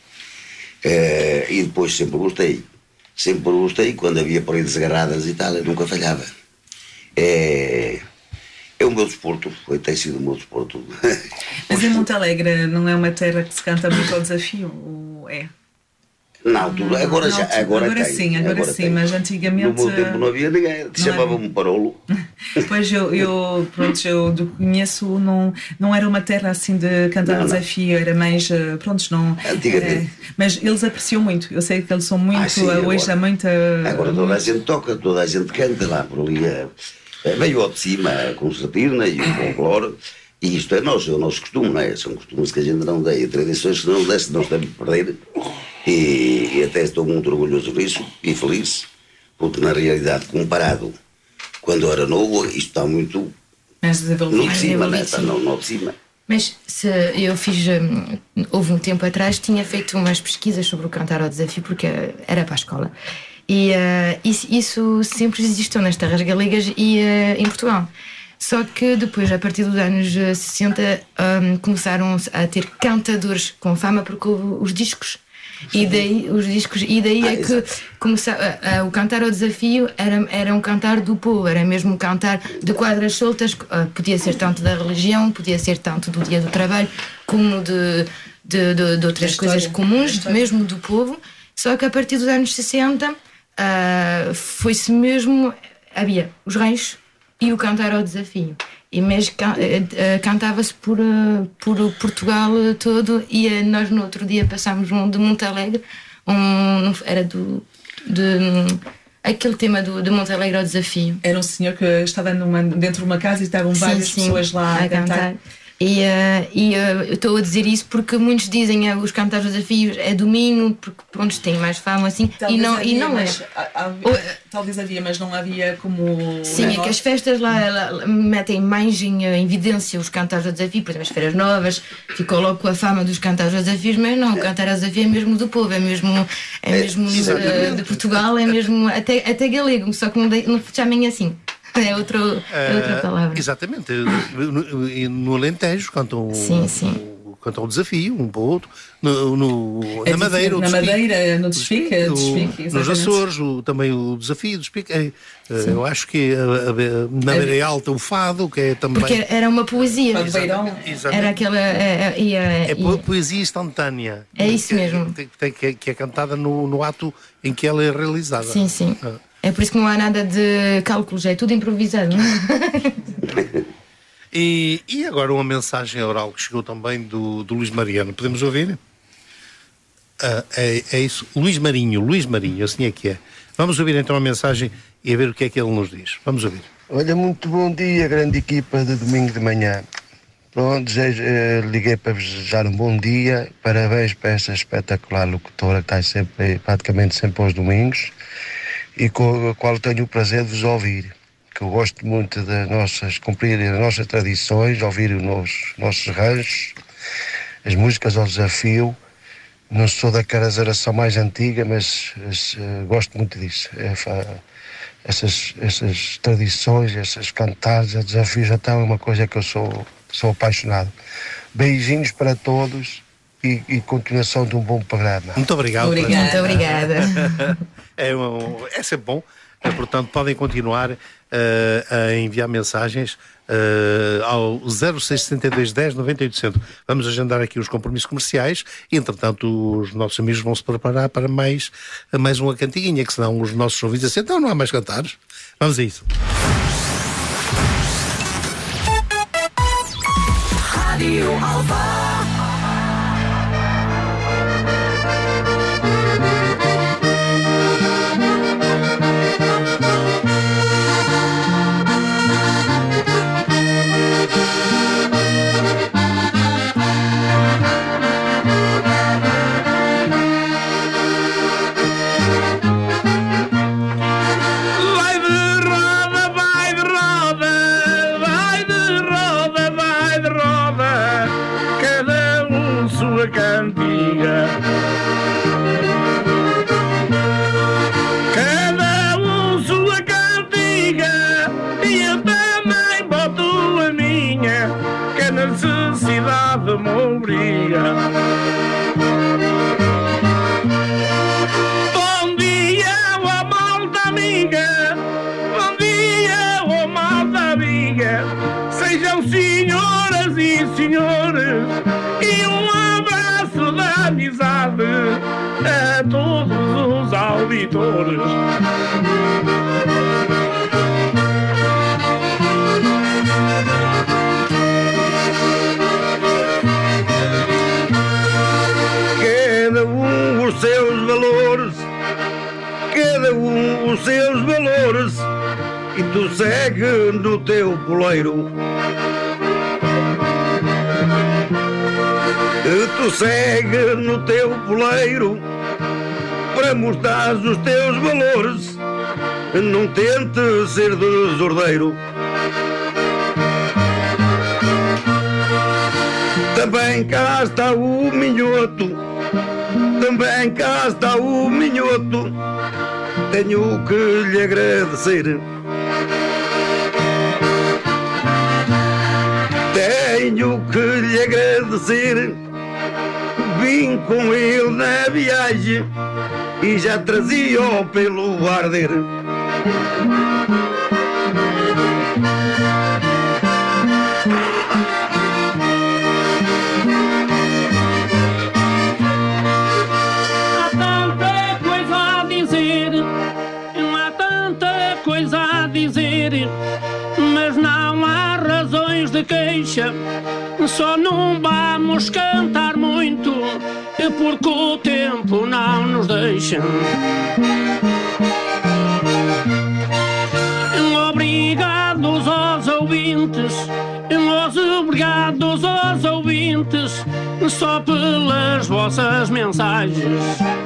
E depois sempre gostei, quando havia por aí desgarradas e tal, eu nunca falhava. É o meu desporto, tem sido o meu desporto. Mas em Monte Alegre não é uma terra que se canta muito ao desafio, ou é? Na altura, agora sim, mas antigamente... No meu tempo não havia ninguém, chamava-me Parolo. Pois eu do que conheço, não era uma terra assim de cantar ao desafio, era mais, não... Antigamente. Mas eles apreciam muito, eu sei que eles são muito, sim, hoje há muita... Agora toda a gente toca, toda a gente canta lá por ali, veio ao de cima a concertina e o folclore, e isto é o nosso costume, não é? São costumes que a gente não tem, tradições que não desse, nós temos que perder. E até estou muito orgulhoso disso e feliz, porque na realidade, comparado quando era novo, isto está muito no de cima, né? Está no de cima. Mas se eu fiz, houve um tempo atrás, tinha feito umas pesquisas sobre o cantar ao desafio, porque era para a escola. E isso sempre existiu nas terras galegas e em Portugal. Só que depois, a partir dos anos 60, começaram a ter cantadores com fama, porque houve os discos. E daí é que o cantar ao desafio era um cantar do povo, era mesmo um cantar de quadras soltas, podia ser tanto da religião, podia ser tanto do dia do trabalho, como de outras coisas comuns, mesmo do povo. Só que a partir dos anos 60 foi-se mesmo, havia os reis e o cantar ao desafio. E mesmo cantava-se por Portugal todo, e nós no outro dia passámos de Monte Alegre, era aquele tema de Monte Alegre ao desafio. Era um senhor que estava dentro de uma casa e estavam várias pessoas lá a cantar. E eu estou a dizer isso porque muitos dizem os cantares ao desafio é domingo, porque pronto, tem mais fama assim, talvez e não é. Talvez havia, mas não havia como... Sim, é que as festas lá metem mais em evidência os cantares ao desafio, por exemplo, as feiras novas, ficou logo com a fama dos cantares ao desafios, mas não, o cantar ao desafio é mesmo do povo, é mesmo de Portugal, é mesmo até galego, só que não chamem assim. É outra palavra. Exatamente. No Alentejo cantam o desafio, um para o outro. Na Madeira, no Desfique. Nos Açores, também o desafio do Desfique. Eu acho que na Beira Alta o fado, que é também... Porque era uma poesia. Era aquela... poesia instantânea. É isso mesmo. Que é cantada no ato em que ela é realizada. Sim. É por isso que não há nada de cálculos, é tudo improvisado. E agora uma mensagem oral que chegou também do Luís Mariano. Podemos ouvir? É isso. Luís Marinho, assim é que é. Vamos ouvir então a mensagem e a ver o que é que ele nos diz. Vamos ouvir. Olha, muito bom dia, grande equipa de domingo de manhã. Pronto, liguei para vos desejar um bom dia, parabéns para esta espetacular locutora que está sempre, praticamente sempre aos domingos, e com a qual tenho o prazer de vos ouvir, que eu gosto muito de cumprir as nossas tradições, ouvir os nossos ranchos, as músicas ao desafio. Não sou daquela geração mais antiga, mas gosto muito disso. Essas tradições, essas cantares, os desafios, até é uma coisa que eu sou apaixonado. Beijinhos para todos e continuação de um bom programa. Muito obrigado. Muito obrigada. É sempre bom. Portanto, podem continuar a enviar mensagens ao 0672 10 9800. Vamos agendar aqui os compromissos comerciais e, entretanto, os nossos amigos vão se preparar para mais uma cantiguinha, que senão os nossos ouvintes dizem, então não há mais cantares. Vamos a isso. Rádio Alva. Cantiga, cada sua cantiga, e eu também boto a minha, que a necessidade me obriga. Bom dia, ó malta amiga, bom dia, ó malta amiga, sejam senhoras e senhores, e da amizade a todos os auditores. Cada os seus valores, cada os seus valores, e tu segue no teu poleiro. Tu segue no teu poleiro para mostrar os teus valores, não tente ser desordeiro. Também cá está o minhoto, também cá está o minhoto, tenho que lhe agradecer. Tenho que lhe agradecer. Vim com ele na viagem e já trazia-o pelo arder. Há tanta coisa a dizer, há tanta coisa a dizer, mas não há razões de queixa. Só não vamos cantar muito, porque o tempo não nos deixa. Obrigados aos ouvintes, obrigados aos ouvintes, só pelas vossas mensagens.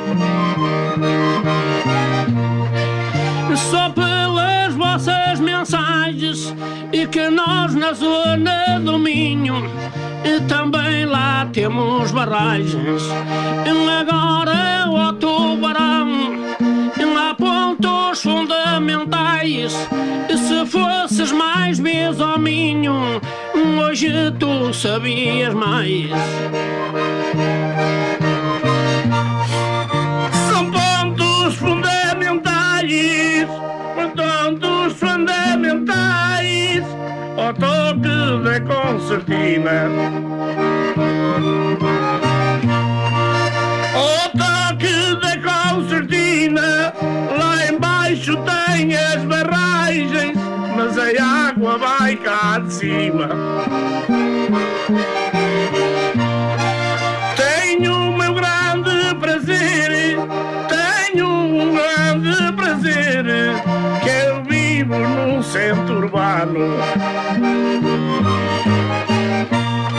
Só pelas vossas mensagens, e que nós na zona do Minho também lá temos barragens. Agora o tubarão há pontos fundamentais. Se fosses mais vezes ao Minho, hoje tu sabias mais. São pontos fundamentais, pontos fundamentais, ao toque da concertina. Ao toque da concertina, lá embaixo tem as barragens, mas a água vai cá de cima. Tenho o meu grande prazer, tenho um grande prazer, que eu vivo num centro urbano.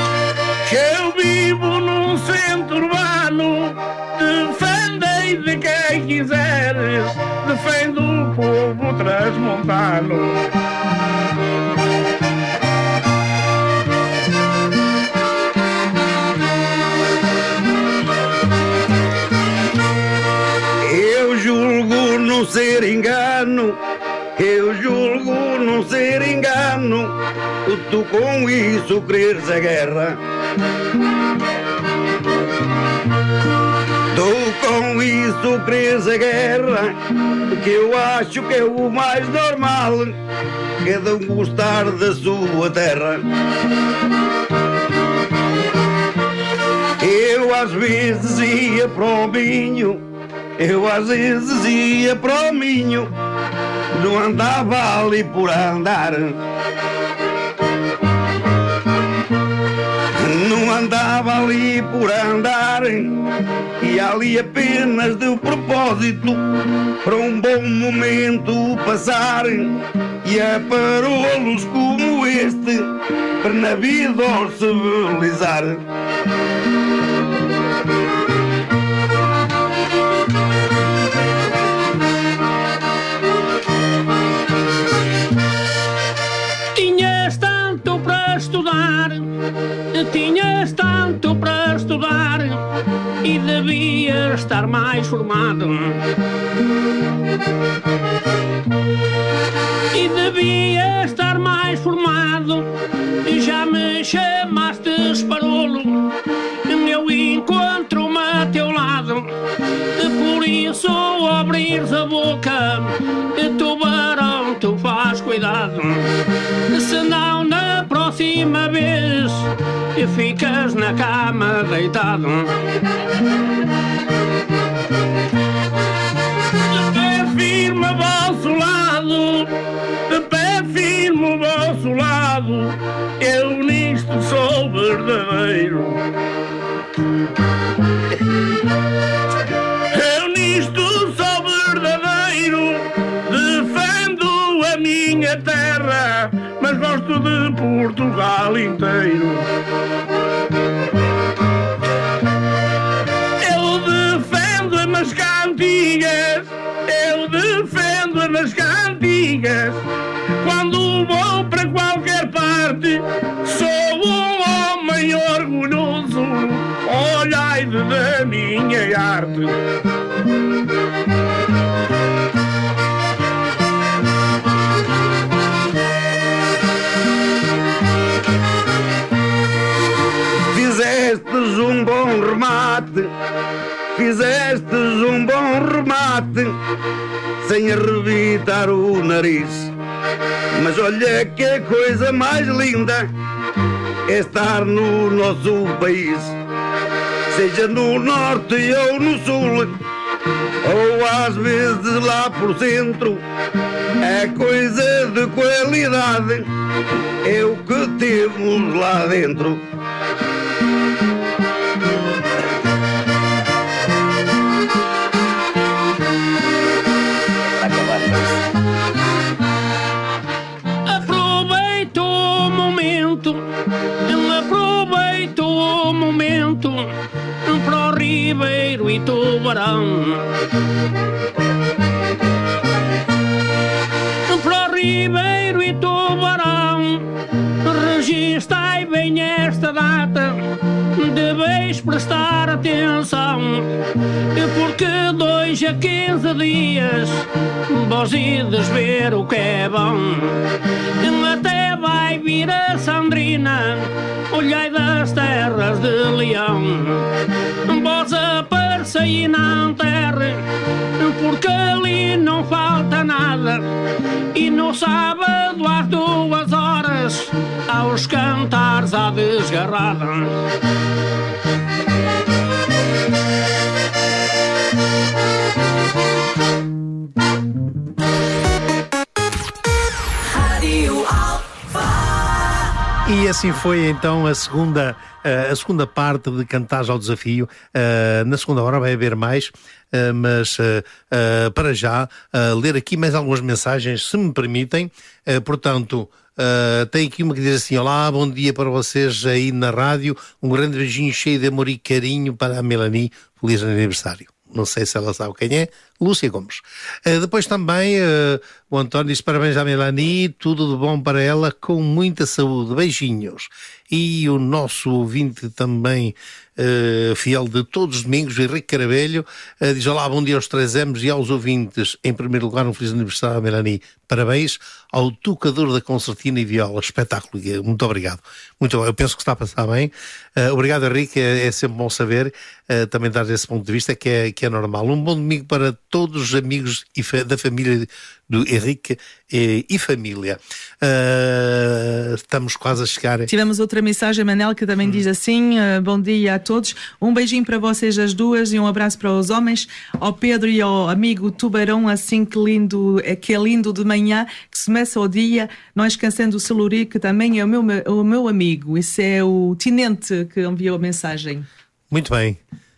Eu vivo num centro urbano, defendei de quem quiseres, defendo o povo transmontano. Eu julgo não ser engano, eu julgo não ser engano, tu com isso quereres a guerra. Tu com isso quereres a guerra, que eu acho que é o mais normal, cada um gostar da sua terra. Eu às vezes ia para o Minho, eu às vezes ia para o Minho, não andava ali por andar. Não andava ali por andar, e ali apenas de propósito, para um bom momento passar, e a parolos como este, para na vida os civilizar. Tinhas tanto para estudar, tinhas tanto para estudar, e devias estar mais formado. E devias estar mais formado, já me chamaste esparolo, eu encontro-me a teu lado. Por isso abrires a boca, tubarão, tu faz cuidado, senão na próxima vez ficas na cama deitado. De pé firme ao vosso lado, de pé firme ao vosso lado, eu nisto sou verdadeiro. Eu nisto sou verdadeiro, defendo a minha terra, mas gosto de Portugal inteiro. Eu defendo nas cantigas, eu defendo nas cantigas, quando vou para qualquer parte, sou um homem orgulhoso, olhai da minha arte. Fizestes um bom remate, fizestes um bom remate, sem arrebitar o nariz. Mas olha que a coisa mais linda é estar no nosso país, seja no norte ou no sul, ou às vezes lá por centro. É coisa de qualidade, é o que temos lá dentro. Aproveito o momento, aproveito o momento para o Ribeiro e Tubarão. Para o Ribeiro e Tubarão, registai bem esta data, deveis prestar atenção, porque 2 a 15 dias vós ides ver o que é bom. Até vai vir a Sandrina, olhai das terras de Leão. Vós aparecei na terra, porque ali não falta nada, e no sábado às 2 horas, aos cantares à desgarrada. E assim foi então a segunda parte de Cantares ao Desafio. Na segunda hora vai haver mais, mas para já ler aqui mais algumas mensagens, se me permitem. Portanto, tem aqui uma que diz assim: olá, bom dia para vocês aí na rádio, um grande beijinho cheio de amor e carinho para a Melanie, feliz aniversário. Não sei se ela sabe quem é, Lúcia Gomes. Depois também o António diz parabéns à Melanie, tudo de bom para ela, com muita saúde, beijinhos. E o nosso ouvinte também, fiel de todos os domingos, Henrique Carabelho, diz olá, bom dia aos 3Ms e aos ouvintes. Em primeiro lugar, um feliz aniversário à Melanie. Parabéns ao tocador da concertina e viola. Espetáculo. Muito obrigado. Muito bom. Eu penso que está a passar bem. Obrigado, Henrique. É sempre bom saber, também dar esse ponto de vista, que é normal. Um bom domingo para todos os amigos da família do Henrique e família. Estamos quase a chegar. Tivemos outra mensagem, Manel, que também diz assim: bom dia a todos, um beijinho para vocês as duas e um abraço para os homens, ao Pedro e ao amigo Tubarão, assim que é lindo de manhã, que se começa o dia, não esquecendo o Celuri, que também é o meu amigo. Esse é o Tinente que enviou a mensagem. Muito bem.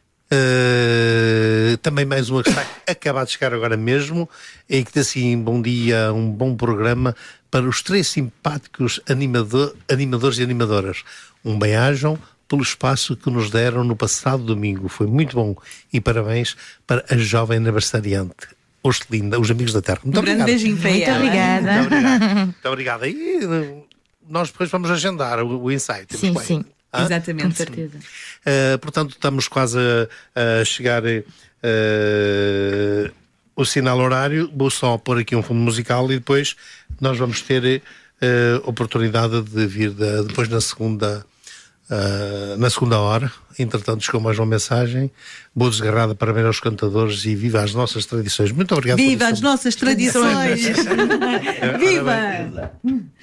Também mais uma que está a acabar de chegar agora mesmo, e que diz assim: bom dia, um bom programa para os 3 simpáticos animadores e animadoras. Um bem-ajam pelo espaço que nos deram no passado domingo, foi muito bom, e parabéns para a jovem aniversariante Ostelinda, os amigos da Terra. Muito obrigado. Grande beijinho para ela. Muito obrigado. E nós depois vamos agendar o insight. Sim, sim. Exatamente. Com certeza. Portanto, estamos quase a chegar o sinal horário. Vou só pôr aqui um fundo musical e depois nós vamos ter oportunidade de vir depois na segunda hora. Entretanto, chegou mais uma mensagem. Boa desgarrada, parabéns aos cantadores e viva as nossas tradições. Muito obrigado. Viva as nossas tradições! Viva!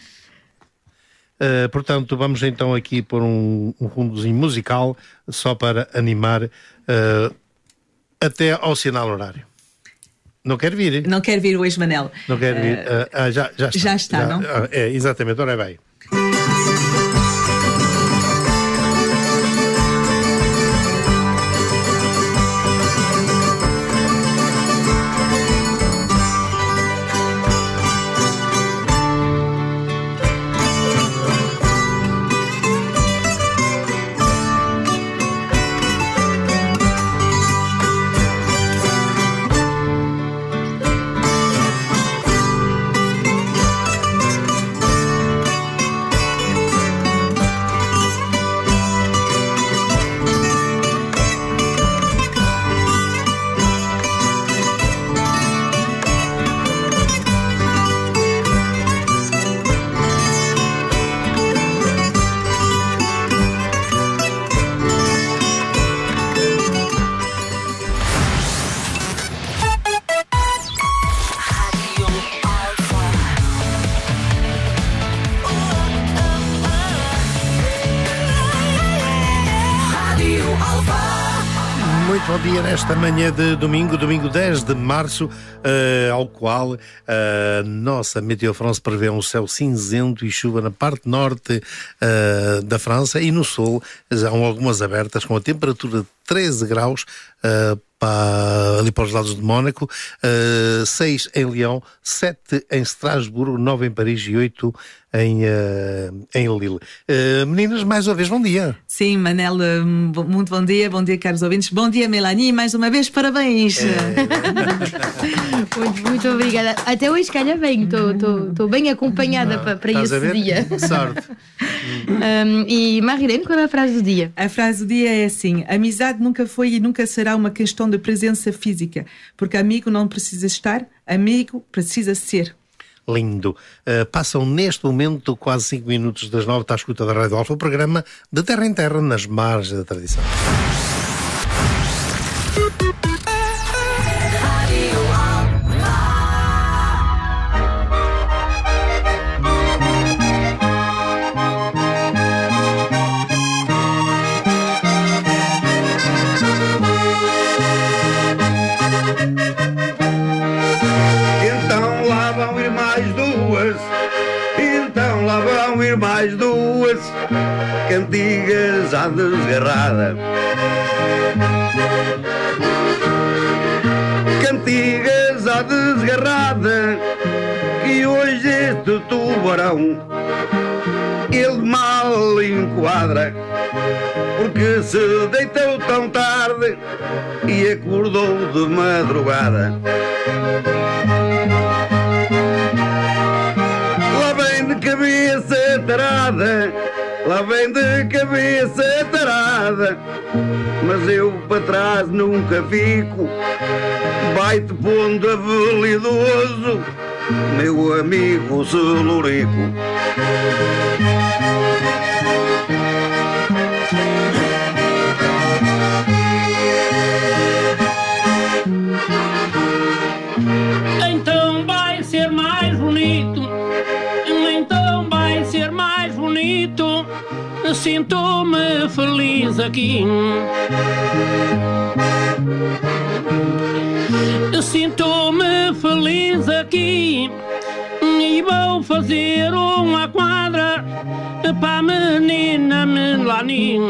Portanto, vamos então aqui pôr um fundozinho musical só para animar até ao sinal horário. Não quer vir? Não quer vir hoje, Manel. Não quer vir? Já está. Já está, não? Exatamente, ora bem. Bom dia nesta manhã de domingo 10 de março, ao qual a nossa Météo France prevê um céu cinzento e chuva na parte norte da França, e no sul há algumas abertas com a temperatura de 13 graus ali para os lados de Mónaco, 6 em Lyon, 7 em Estrasburgo, 9 em Paris e 8 em Lille. Meninas, mais uma vez, bom dia. Sim, Manel, muito bom dia, caros ouvintes. Bom dia, Melanie, mais uma vez, parabéns. Muito obrigada. Até hoje calha bem, estou bem acompanhada para esse dia. Sorte. E Marilene, qual é a frase do dia? A frase do dia é assim: amizade nunca foi e nunca será uma questão de presença física, porque amigo não precisa estar, amigo precisa ser. Lindo. Passam neste momento quase 5 minutos das 9, está à escuta da Rádio Alfa, o programa de Terra em Terra, nas margens da tradição. Mais duas, ruas, cantigas à desgarrada. Cantigas à desgarrada, que hoje este tubarão ele mal enquadra, porque se deitou tão tarde e acordou de madrugada. Lá vem de cabeça tarada, lá vem de cabeça tarada, mas eu para trás nunca fico, vai-te pondo habilidoso, meu amigo Celurico. Então vai ser mais bonito, então vai ser mais bonito, sinto-me feliz aqui. Sinto-me feliz aqui e vou fazer uma quadra para a menina Melanie.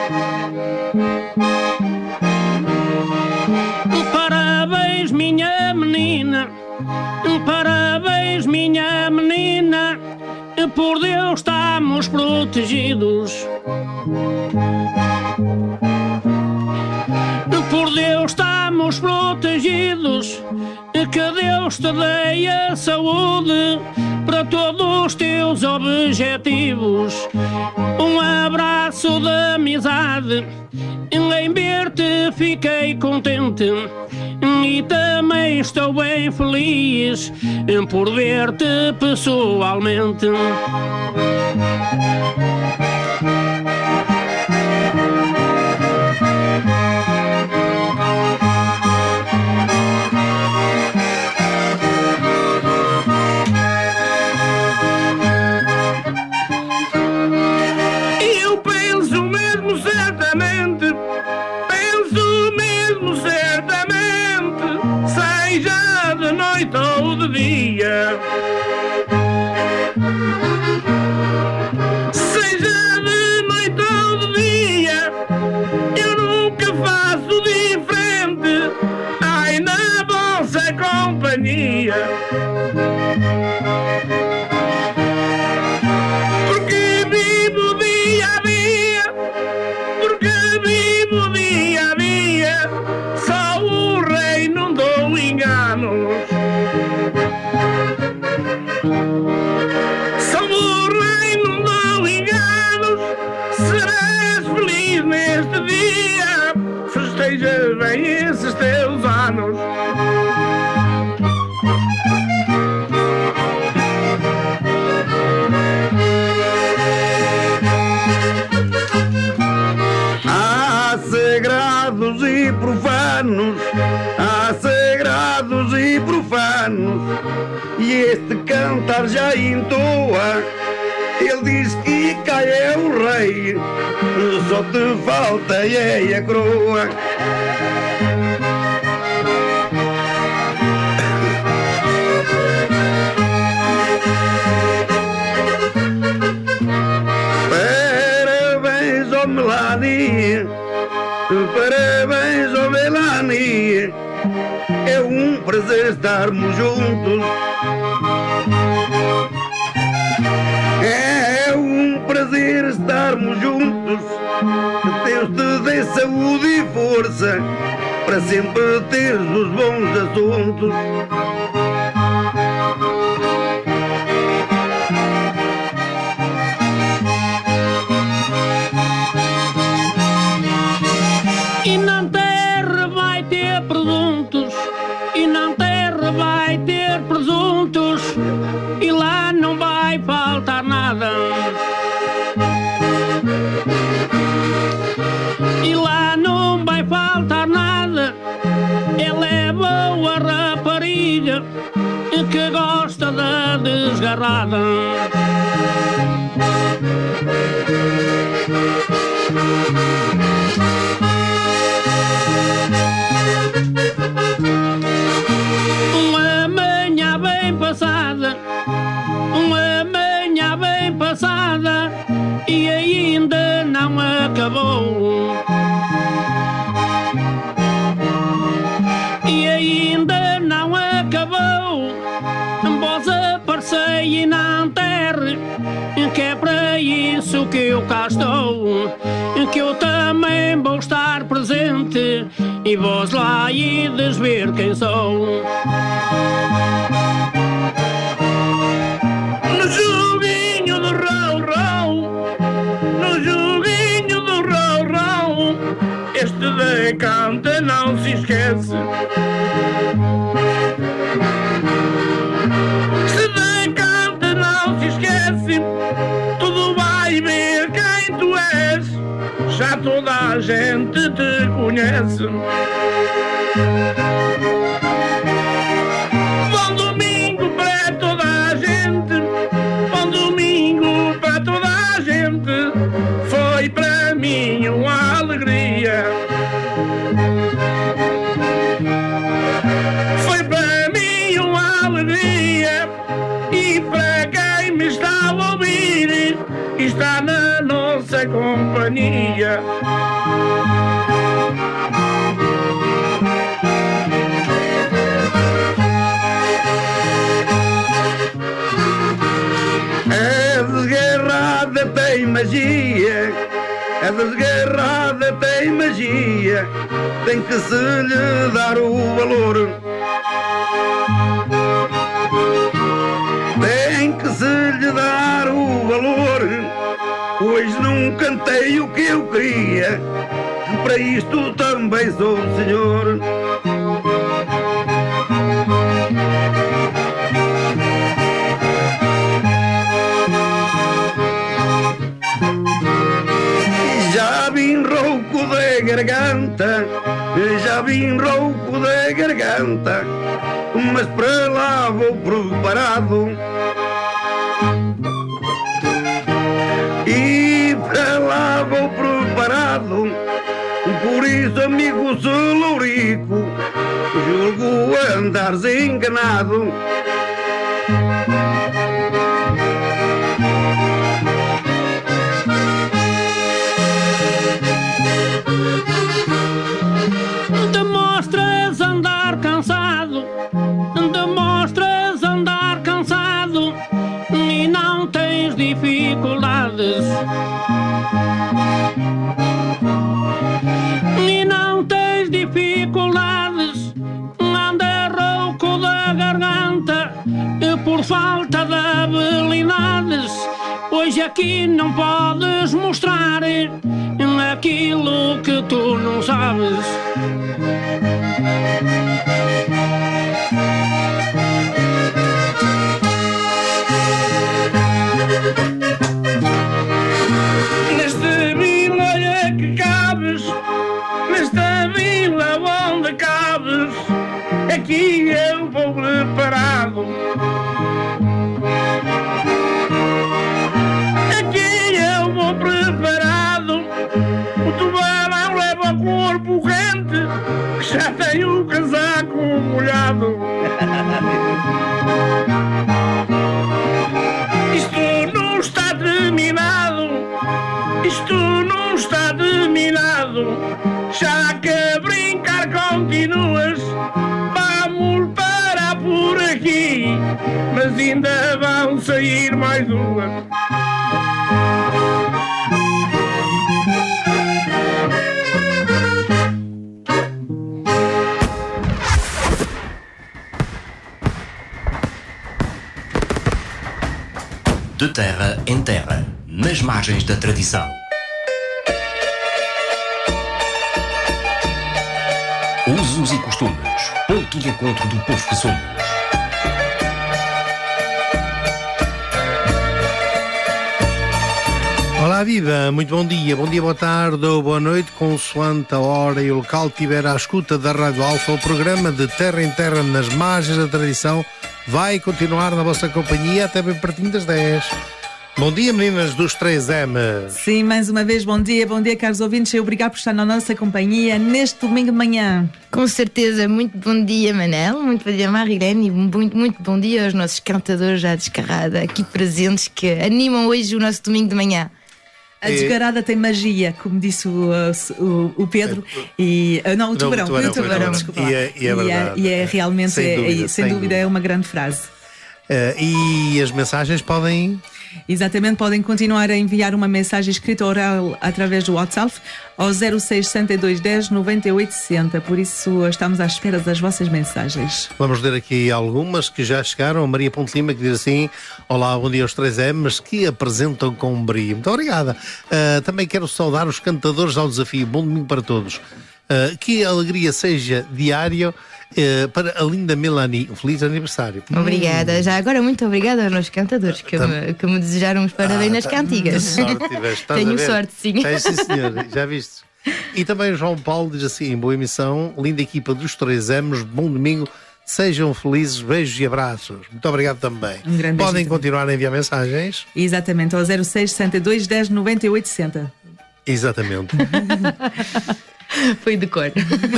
Parabéns, minha menina, parabéns, minha menina, por Deus estamos protegidos. Por Deus estamos protegidos, que Deus te dê a saúde para todos os teus objetivos. Um abraço de amizade, em ver-te fiquei contente e também estou bem feliz por ver-te pessoalmente. Ou de dia, seja de noite ou de dia, eu nunca faço diferente, ai, na vossa companhia. Porque vivo dia a dia, porque vivo dia a dia, só o rei não dou enganos. Só o rei não dou enganos, serás feliz neste dia, festeja bem esses teus anos. Há sagrados e profanos, há sagrados e profanos, e este cantar já entoa. Ele diz que cá é o rei, só te falta é a coroa. Parabéns, ó Melanie, parabéns, ó Melanie, é um prazer estarmos juntos. É um prazer estarmos juntos, que Deus te dê saúde e força para sempre teres os bons assuntos. E na terra vai ter presuntos, e na terra vai ter presuntos, e lá não vai faltar nada. E lá não vai faltar nada. Ela é boa rapariga que gosta da desgarrada. Uma manhã bem passada, uma manhã bem passada, e isso que eu cá estou, que eu também vou estar presente e vós lá ides ver quem sou. No joguinho do rau-rau, no joguinho do rau-rau, este decante não se esquece. Este decante não se esquece, tudo vai ver quem tu és, já toda a gente te conhece. Bom domingo para toda a gente, bom domingo para toda a gente, foi para mim uma alegria. Foi para mim uma alegria, e para quem me está a ouvir, está na nossa companhia. É desguerrada, tem magia, é desguerrada, tem magia, tem que se lhe dar o valor. Tem que se lhe dar o valor. Hoje não cantei o que eu queria, para isto também sou senhor. Já vim rouco de garganta, já vim rouco de garganta, mas para lá vou preparado. E para lá vou preparado, por isso, amigo Celurico, julgo andares enganado. Demonstras andar cansado, demonstras andar cansado e não tens dificuldades. E não tens dificuldades, anda rouco da garganta por falta de habilidades. Hoje aqui não podes mostrar aquilo que tu não sabes. Nesta vila é que cabes, nesta vila onde cabes, aqui eu vou preparado. Aqui eu vou preparado, o tubarão leva o corpo quente, já tem o casaco molhado. Isto não está terminado, isto não está terminado, já que brincar continuas, vamos parar por aqui, mas ainda vão sair mais duas. De terra em terra, nas margens da tradição. Usos e costumes, ponto de encontro do povo que somos. Olá, viva! Muito bom dia, boa tarde ou boa noite, consoante a hora e o local tiver à escuta da Rádio Alfa. O programa de Terra em Terra nas margens da tradição vai continuar na vossa companhia até bem pertinho das 10. Bom dia, meninas dos 3M. Sim, mais uma vez, bom dia, caros ouvintes. Obrigado por estar na nossa companhia neste domingo de manhã. Com certeza, muito bom dia, Manel, muito bom dia, Marilene, e muito bom dia aos nossos cantadores já descarrada aqui presentes que animam hoje o nosso domingo de manhã. A descarada tem magia, como disse o Pedro. Não, o tubarão. Desculpa. E é verdade. E é realmente, sem dúvida, é uma grande frase. E as mensagens podem Exatamente, podem continuar a enviar uma mensagem escrita oral através do WhatsApp ao 0662 10 98 60. Por isso, estamos à espera das vossas mensagens. Vamos ler aqui algumas que já chegaram. A Maria Ponte Lima, que diz assim: olá, bom dia aos 3M's que apresentam com brio. Muito obrigada. Também quero saudar os cantadores ao desafio. Bom domingo para todos. Que a alegria seja diário para a linda Melanie. Um feliz aniversário. Obrigada. Já agora, muito obrigada aos nossos cantadores que me desejaram os parabéns nas cantigas. Sorte tiveste. Tenho sorte, sim. Sim, senhor. Já viste? E também o João Paulo diz assim: boa emissão, linda equipa dos 3M's, bom domingo, sejam felizes, beijos e abraços. Muito obrigado também. Podem continuar a enviar mensagens. Exatamente, ao 0662 10 98 60. Exatamente. Foi de cor.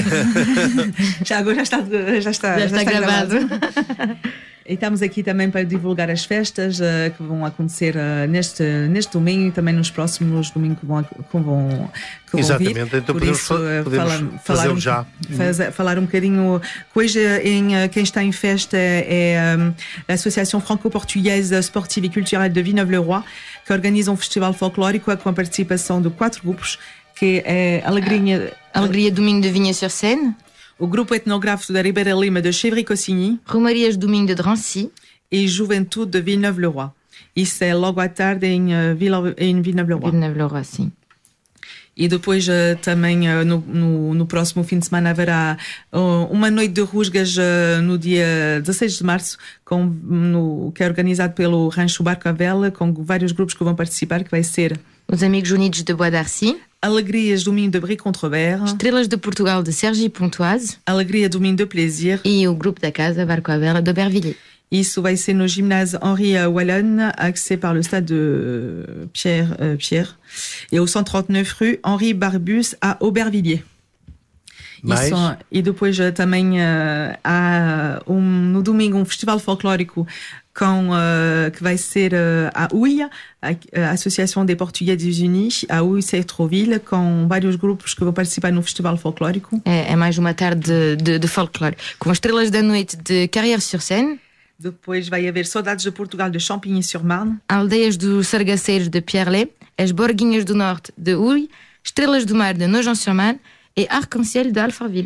Já agora já está gravado. E estamos aqui também para divulgar as festas que vão acontecer neste domingo e também nos próximos domingos que vão Exatamente, vir. então por isso, podemos falar um bocadinho. Hoje, quem está em festa é a Associação Franco-Portuguesa Sportiva e Cultural de Villeneuve-le-Roi, que organiza um festival folclórico com a participação de 4 grupos, que é Alegria Domingo de Vignes-sur-Seine, o Grupo Etnográfico da Ribeira Lima de Chevry-Cossigny, Romarias Domingo de Drancy e Juventude de Villeneuve-le-Roi. Isso é logo à tarde em Villeneuve-le-Roi. Villeneuve-le-Roi, sim. E depois também no próximo fim de semana haverá uma noite de rusgas no dia 16 de março, que é organizado pelo Rancho Barco à Vela, com vários grupos que vão participar, que vai ser os Amigos Unidos de Bois d'Arcy, Alegrias Domingo de Brie-Contrebert, Estrelas de Portugal de Sergi Pontoise, Alegria Domingo de Plaisir e o grupo da casa Barco à Vela de Aubervilliers. Isso vai ser no ginásio Henri Wallon, accès par le stade de Pierre, et au 139 rue Henri Barbus à Aubervilliers. E depois também há no domingo um festival folclórico que vai ser à Houille, a Associação des Portugueses Unis, à Houille-Sertroville, com vários grupos que vão participar no festival folclórico. É mais uma tarde de folclore, com as Estrelas da Noite de Carrière-sur-Seine. Depois vai haver Saudades de Portugal de Champigny-sur-Marne, Aldeias dos Sargaceiros de Pierrelet, as Borguinhas do Norte de Houille, Estrelas do Mar de Nogent-sur-Marne e Arc-en-Ciel de Alfortville.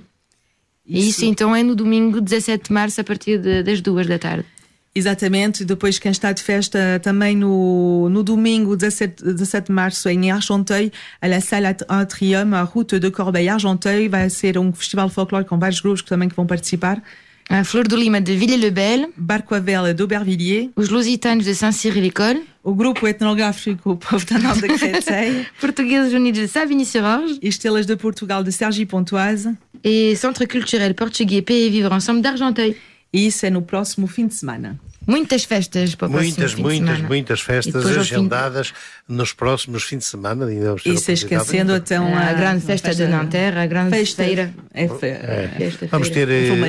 E isso então é no domingo 17 de março, a partir das 2 da tarde. Exatamente, depois quem está de festa também no domingo 17 de março em Argenteuil, à la Salle Atrium, à route de Corbeil-Argenteuil, vai ser um festival folclórico com vários grupos também que vão participar. A Flor do Lima de Villers-le-Bel, Barco à Vela de Aubervilliers, os Lusitanos de Saint-Cyr-l'École, o Grupo Etnográfico Povo da Nova de Créteil, Portugueses Unidos de Savigny-sur-Orge, Estrelas de Portugal de Sergi Pontoise e Centre Culturel Portugais Paix et Vivre Ensemble d'Argenteuil. E isso é no próximo fim de semana. Muitas festas para o próximo fim de semana. Muitas festas agendadas nos próximos fins de semana. E se esquecendo então a grande festa de Nanterre, a grande feira. Vamos ter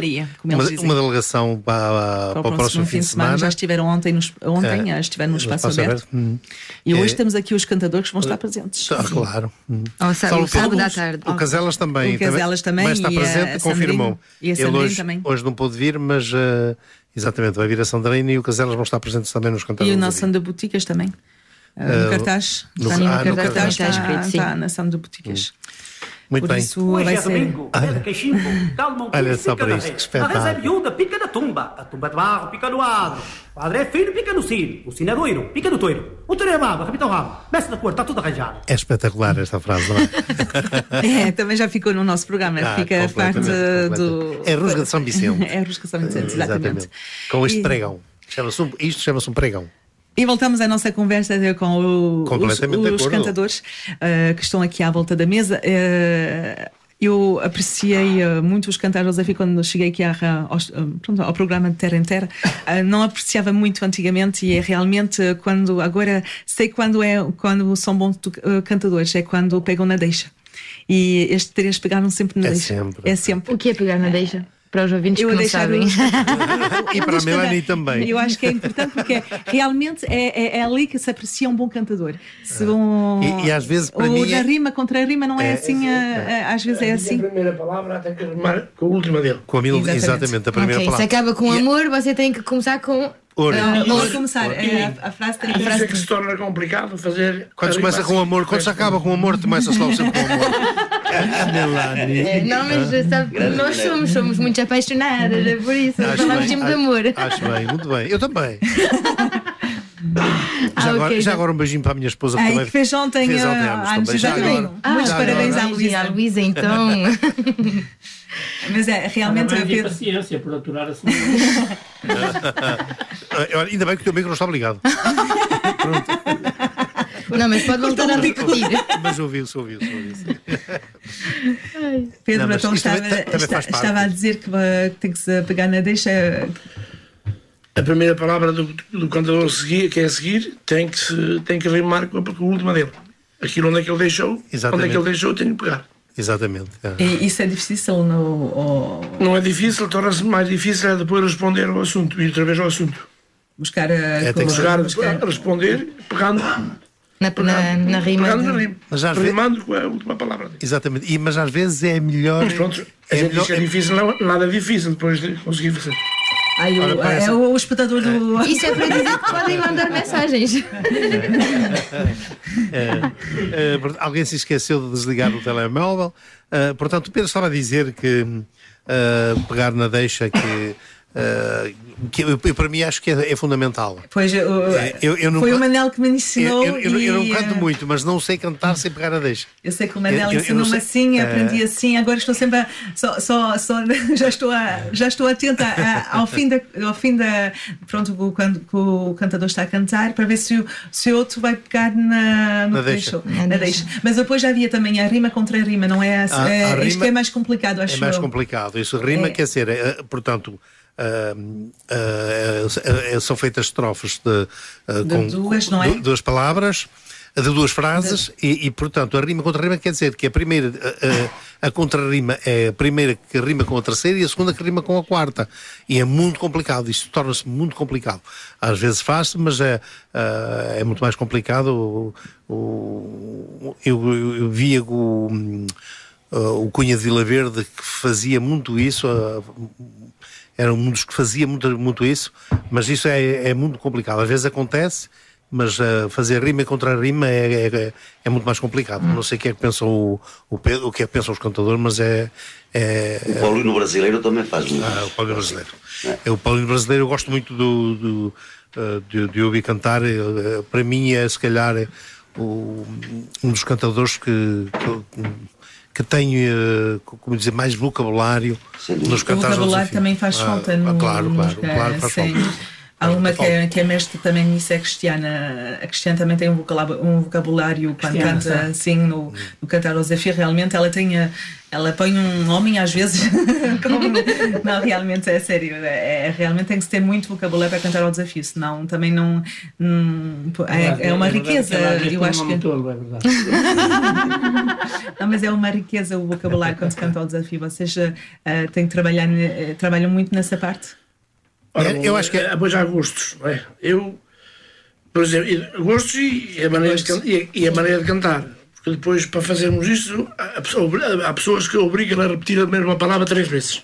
uma delegação para o próximo fim de semana. Já estiveram ontem estiveram no Espaço Aberto. E hoje temos aqui os cantadores que vão estar presentes. Claro. Sábado à tarde. O Caselas também. Vai estar presente, confirmou. E a Sandrine também. Hoje não pôde vir, mas exatamente, vai vir a Sandrine e o Caselas vão estar presentes também nos cantadores. E o nosso de Boticas também. No cartaz. No cartaz está escrito, sim. Está na São de Boticas. Muito bem. Hoje é domingo, Pedro Caiximbo, olha só para isto, que espetáculo. A reza é miúda, pica na tumba. A tumba de barro, pica no adro. O padre é fino, pica no sino. O sino é doiro, pica no toiro. O toiro é baba, repita o rabo. Mestre da cor, está tudo arranjado. É espetacular esta frase, não é? Também já ficou no nosso programa. Fica parte do... É a Rusga de São Vicente. É a Rusga de São Vicente, exatamente. Com este pregão. Isto chama-se um pregão. E voltamos à nossa conversa com os cantadores que estão aqui à volta da mesa. Eu apreciei muito os cantadores quando cheguei aqui ao programa de Terra em Terra. Não apreciava muito antigamente e é realmente agora sei quando são bons cantadores, é quando pegam na deixa. E estes 3 pegaram sempre na deixa. É sempre. O que é pegar na deixa? Para os ouvintes que não sabem. E para a Melanie também. Eu acho que é importante porque realmente é ali que se aprecia um bom cantador. E às vezes para mim da rima contra a rima não é assim, às vezes é assim. A primeira palavra tem que rimar com a última dele. Exatamente, a primeira palavra. Se acaba com amor, você tem que começar com Vamos começar. A frase tem é que se torna complicado fazer. Quando se começa com amor, quando se acaba com amor, começa-se logo sempre com amor. Não, mas sabe, nós somos muito apaixonadas, é por isso. Falamos sempre de amor. Acho bem, muito bem. Eu também. Já agora um beijinho para a minha esposa. Que fez ontem anos. Muitos parabéns à Luísa. À Luísa, então. Mas realmente eu tenho paciência por aturar assim. Ainda bem que o teu amigo não está ligado. Não, mas pode voltar a repetir. Mas ouviu. Pedro, então estava a dizer que tem que se pegar na deixa. A primeira palavra do cantador que é a seguir tem que rimar com a última dele. Aquilo onde é que ele deixou, tenho que pegar. Exatamente. E isso é difícil? Não é difícil, torna-se mais difícil é depois responder ao assunto, e outra vez ao assunto. Buscar a responder, pegando na rima. Rimando com a última palavra. Exatamente, mas às vezes é melhor. Mas pronto, a gente diz que é difícil, nada difícil depois de conseguir fazer. É o espectador do. Isso é para dizer que podem mandar mensagens. Alguém se esqueceu de desligar o telemóvel. Portanto, o Pedro estava a dizer que pegar na deixa que eu para mim acho que é fundamental. Pois, foi o Manel que me ensinou. Eu não canto muito, mas não sei cantar sem pegar a deixa. Eu sei que o Manel ensinou-me assim, aprendi assim, agora estou sempre já estou atenta ao fim da pronto, quando o cantador está a cantar, para ver se o outro vai pegar na deixa. Mas depois já havia também a rima contra a rima, não é? Isto é mais complicado, acho eu. É mais complicado. Isso rima quer dizer, portanto, são feitas estrofes com duas, não é? Duas palavras, de duas frases, e portanto a rima contra a rima quer dizer que a primeira, a contra-rima é a primeira que rima com a terceira e a segunda que rima com a quarta, e é muito complicado, isto torna-se muito complicado. Às vezes faz-se, mas é muito mais complicado. Eu via o Cunha de Vila Verde, que fazia muito isso, era um dos que fazia muito isso, mas isso é muito complicado. Às vezes acontece, mas fazer rima contra rima é muito mais complicado. Não sei o que é que pensam o Pedro, o que é que pensam os cantadores, mas O Paulino brasileiro também faz muito. O Paulino brasileiro. O Paulino brasileiro eu gosto muito de ouvir cantar. Para mim é, se calhar, um dos cantadores que tem, como dizer, mais vocabulário nos cantares. O vocabulário também faz falta. Claro, faz falta. Há uma que é mestre também nisso, é Cristiana. A Cristiana também tem um vocabulário quando canta assim no cantar ao desafio. Realmente ela põe um homem às vezes. Não, realmente é sério. Realmente tem que se ter muito vocabulário para cantar ao desafio, senão também não é uma riqueza. Eu acho que. Não, mas é uma riqueza o vocabulário quando se canta ao desafio. Vocês têm que trabalham muito nessa parte? Ora, eu acho que depois há gostos, não é? Eu, por exemplo, gostos e a maneira de cantar. Porque depois, para fazermos isso, há pessoas que obrigam a repetir a mesma palavra 3 vezes.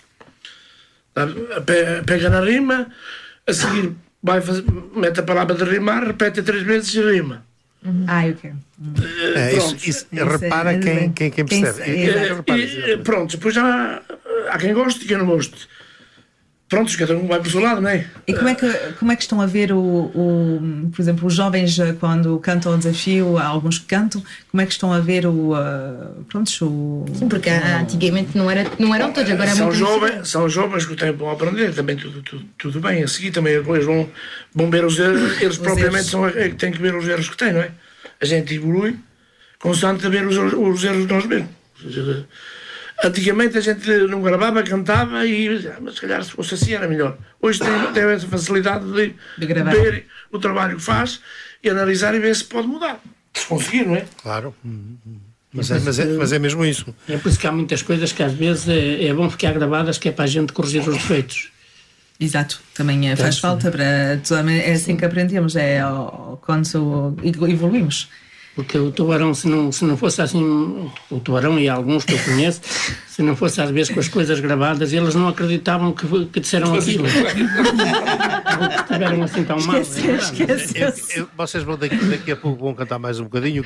Pega na rima, a seguir mete a palavra de rimar, repete 3 vezes e rima. Ok. Repara quem percebe. Pronto, depois há quem goste e quem não goste. Pronto, cada um vai para o seu lado, não é? E como é que estão a ver, por exemplo, os jovens quando cantam o desafio, há alguns que cantam, como é que estão a ver Sim, porque antigamente não eram todos, agora são jovens que têm bom a aprender, também tudo bem, a seguir também depois vão ver os erros, eles propriamente são que têm que ver os erros que têm, não é? A gente evolui constante a ver os erros de nós mesmos. Antigamente a gente não gravava, cantava mas se calhar se fosse assim era melhor. Hoje tem essa facilidade de ver o trabalho que faz e analisar e ver se pode mudar. Se conseguir, não é? Claro. Mas é mesmo isso. É por isso que há muitas coisas que às vezes é bom ficar gravadas, que é para a gente corrigir os defeitos. Exato, também faz falta para. É assim que aprendemos, quando evoluímos. Porque o Tubarão, se não fosse assim, o Tubarão e alguns que eu conheço, se não fosse às vezes com as coisas gravadas, eles não acreditavam que disseram aquilo. Tiveram assim tão mal. Esqueceu-se. Vocês vão daqui a pouco vão cantar mais um bocadinho.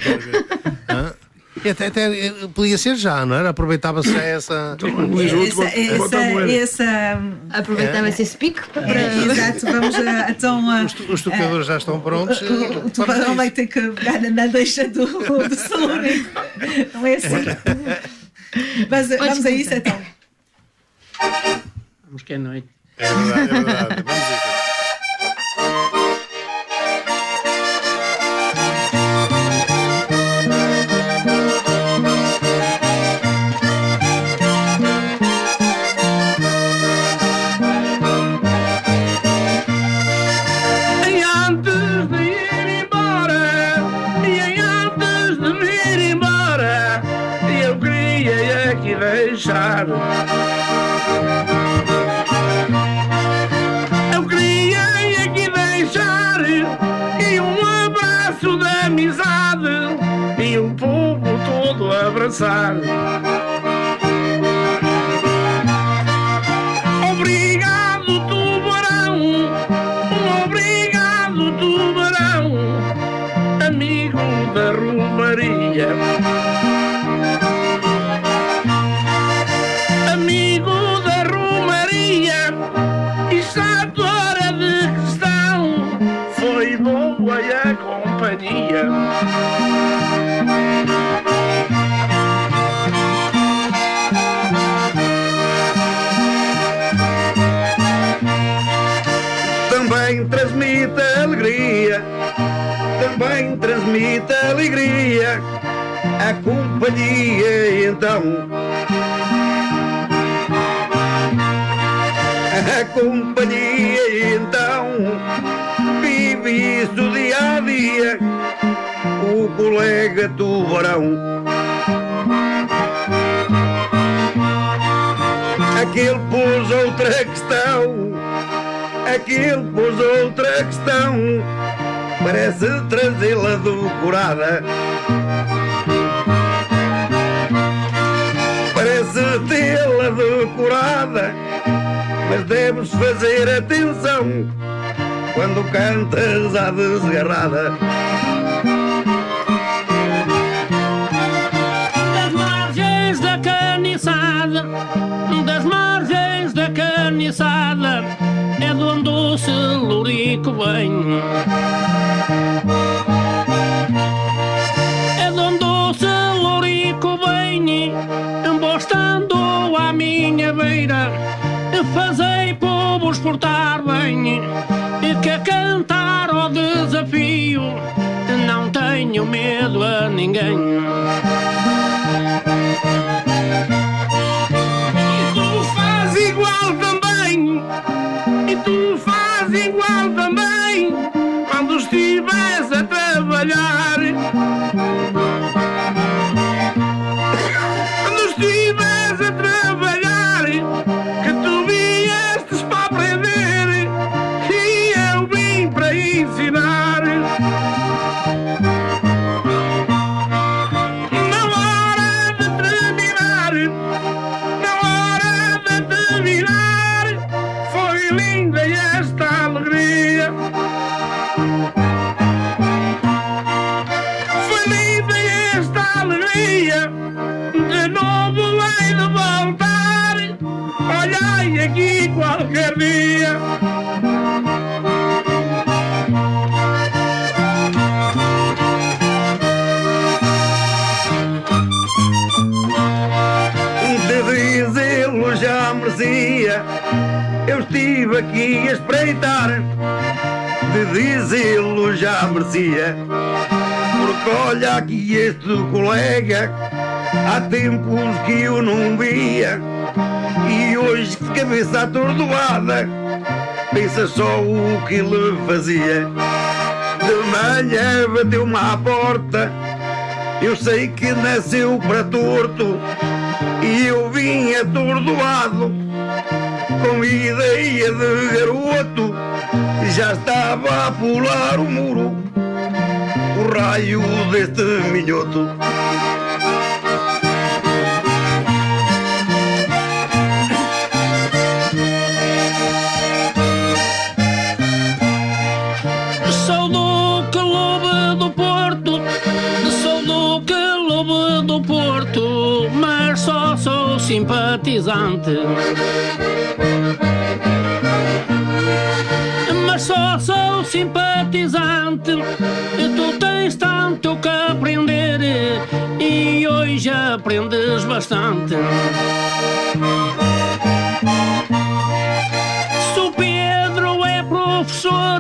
Até podia ser já, não era? Aproveitava-se essa. Aproveitava-se esse pico para. Exato, vamos então. Os tocadores já estão prontos. O tubarão vai ter que pegar na deixa do Salónico. Não é assim? Mas vamos a isso então. Vamos que é noite. É verdade. Vamos a isso. Eu queria aqui deixar e um abraço de amizade e um povo todo abraçar. Obrigado, tubarão, obrigado, tubarão, amigo da Romaria. Também transmite alegria, também transmite alegria, a companhia então. A companhia então vive isso dia a dia, o colega tubarão. Aquele pôs outra questão, aquele pôs outra questão, parece trazê-la decorada. Parece tê-la decorada, mas deves fazer atenção quando cantas à desgarrada. Das margens da caniçada, das margens da caniçada, é de onde o Celurico vem. É de onde o Celurico vem, embostando à minha beira, fazei povos portar bem, e que cantar ao desafio, não tenho medo a ninguém. E tu faz igual também, e tu faz igual também, quando estiveres a trabalhar. Quando estiveres a trabalhar, que tu viestes para aprender e eu vim para ensinar. Na hora de terminar, na hora de terminar, foi linda esta alegria. Foi linda esta alegria, de novo hei de voltar, olhai aqui qualquer dia. De dizê-lo já merecia, eu estive aqui a espreitar. De dizê-lo já merecia, porque olha aqui este colega, há tempos que eu não via, e hoje de cabeça atordoada, pensa só o que ele fazia. De manhã bateu-me à porta, eu sei que nasceu para torto, e eu vim atordoado, com ideia de garoto, já estava a pular o muro, o raio deste minhoto. simpatizante. Mas só sou simpatizante, tu tens tanto que aprender e hoje aprendes bastante. Se o Pedro é professor,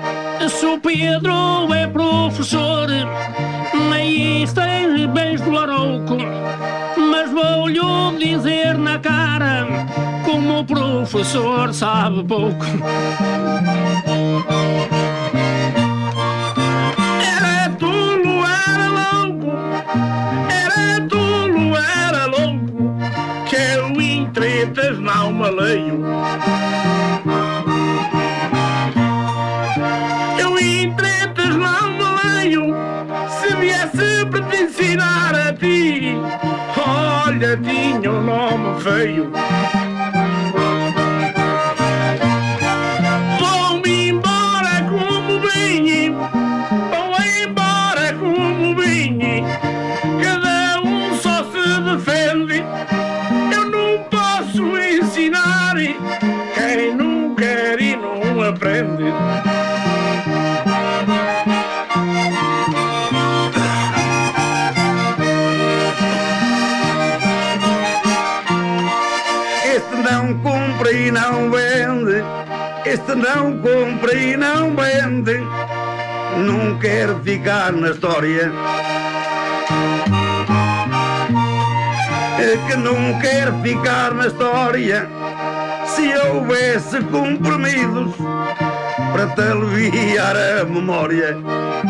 aí tens bens do Larouco, mas vou-lhe dizer na cara, como o professor sabe pouco. Era tolo, era louco, que eu em tretas não me leio. Eu em tretas não me leio, se viesse para te ensinar a ti, olha, tinha um nome feio. Vou-me embora como vim, cada um só se defende. Eu não posso ensinar quem não quer e não aprende. Não compra e não vende, este não compra e não vende, não quer ficar na história, é que não quer ficar na história. Se houvesse comprimidos para te aliviar a memória.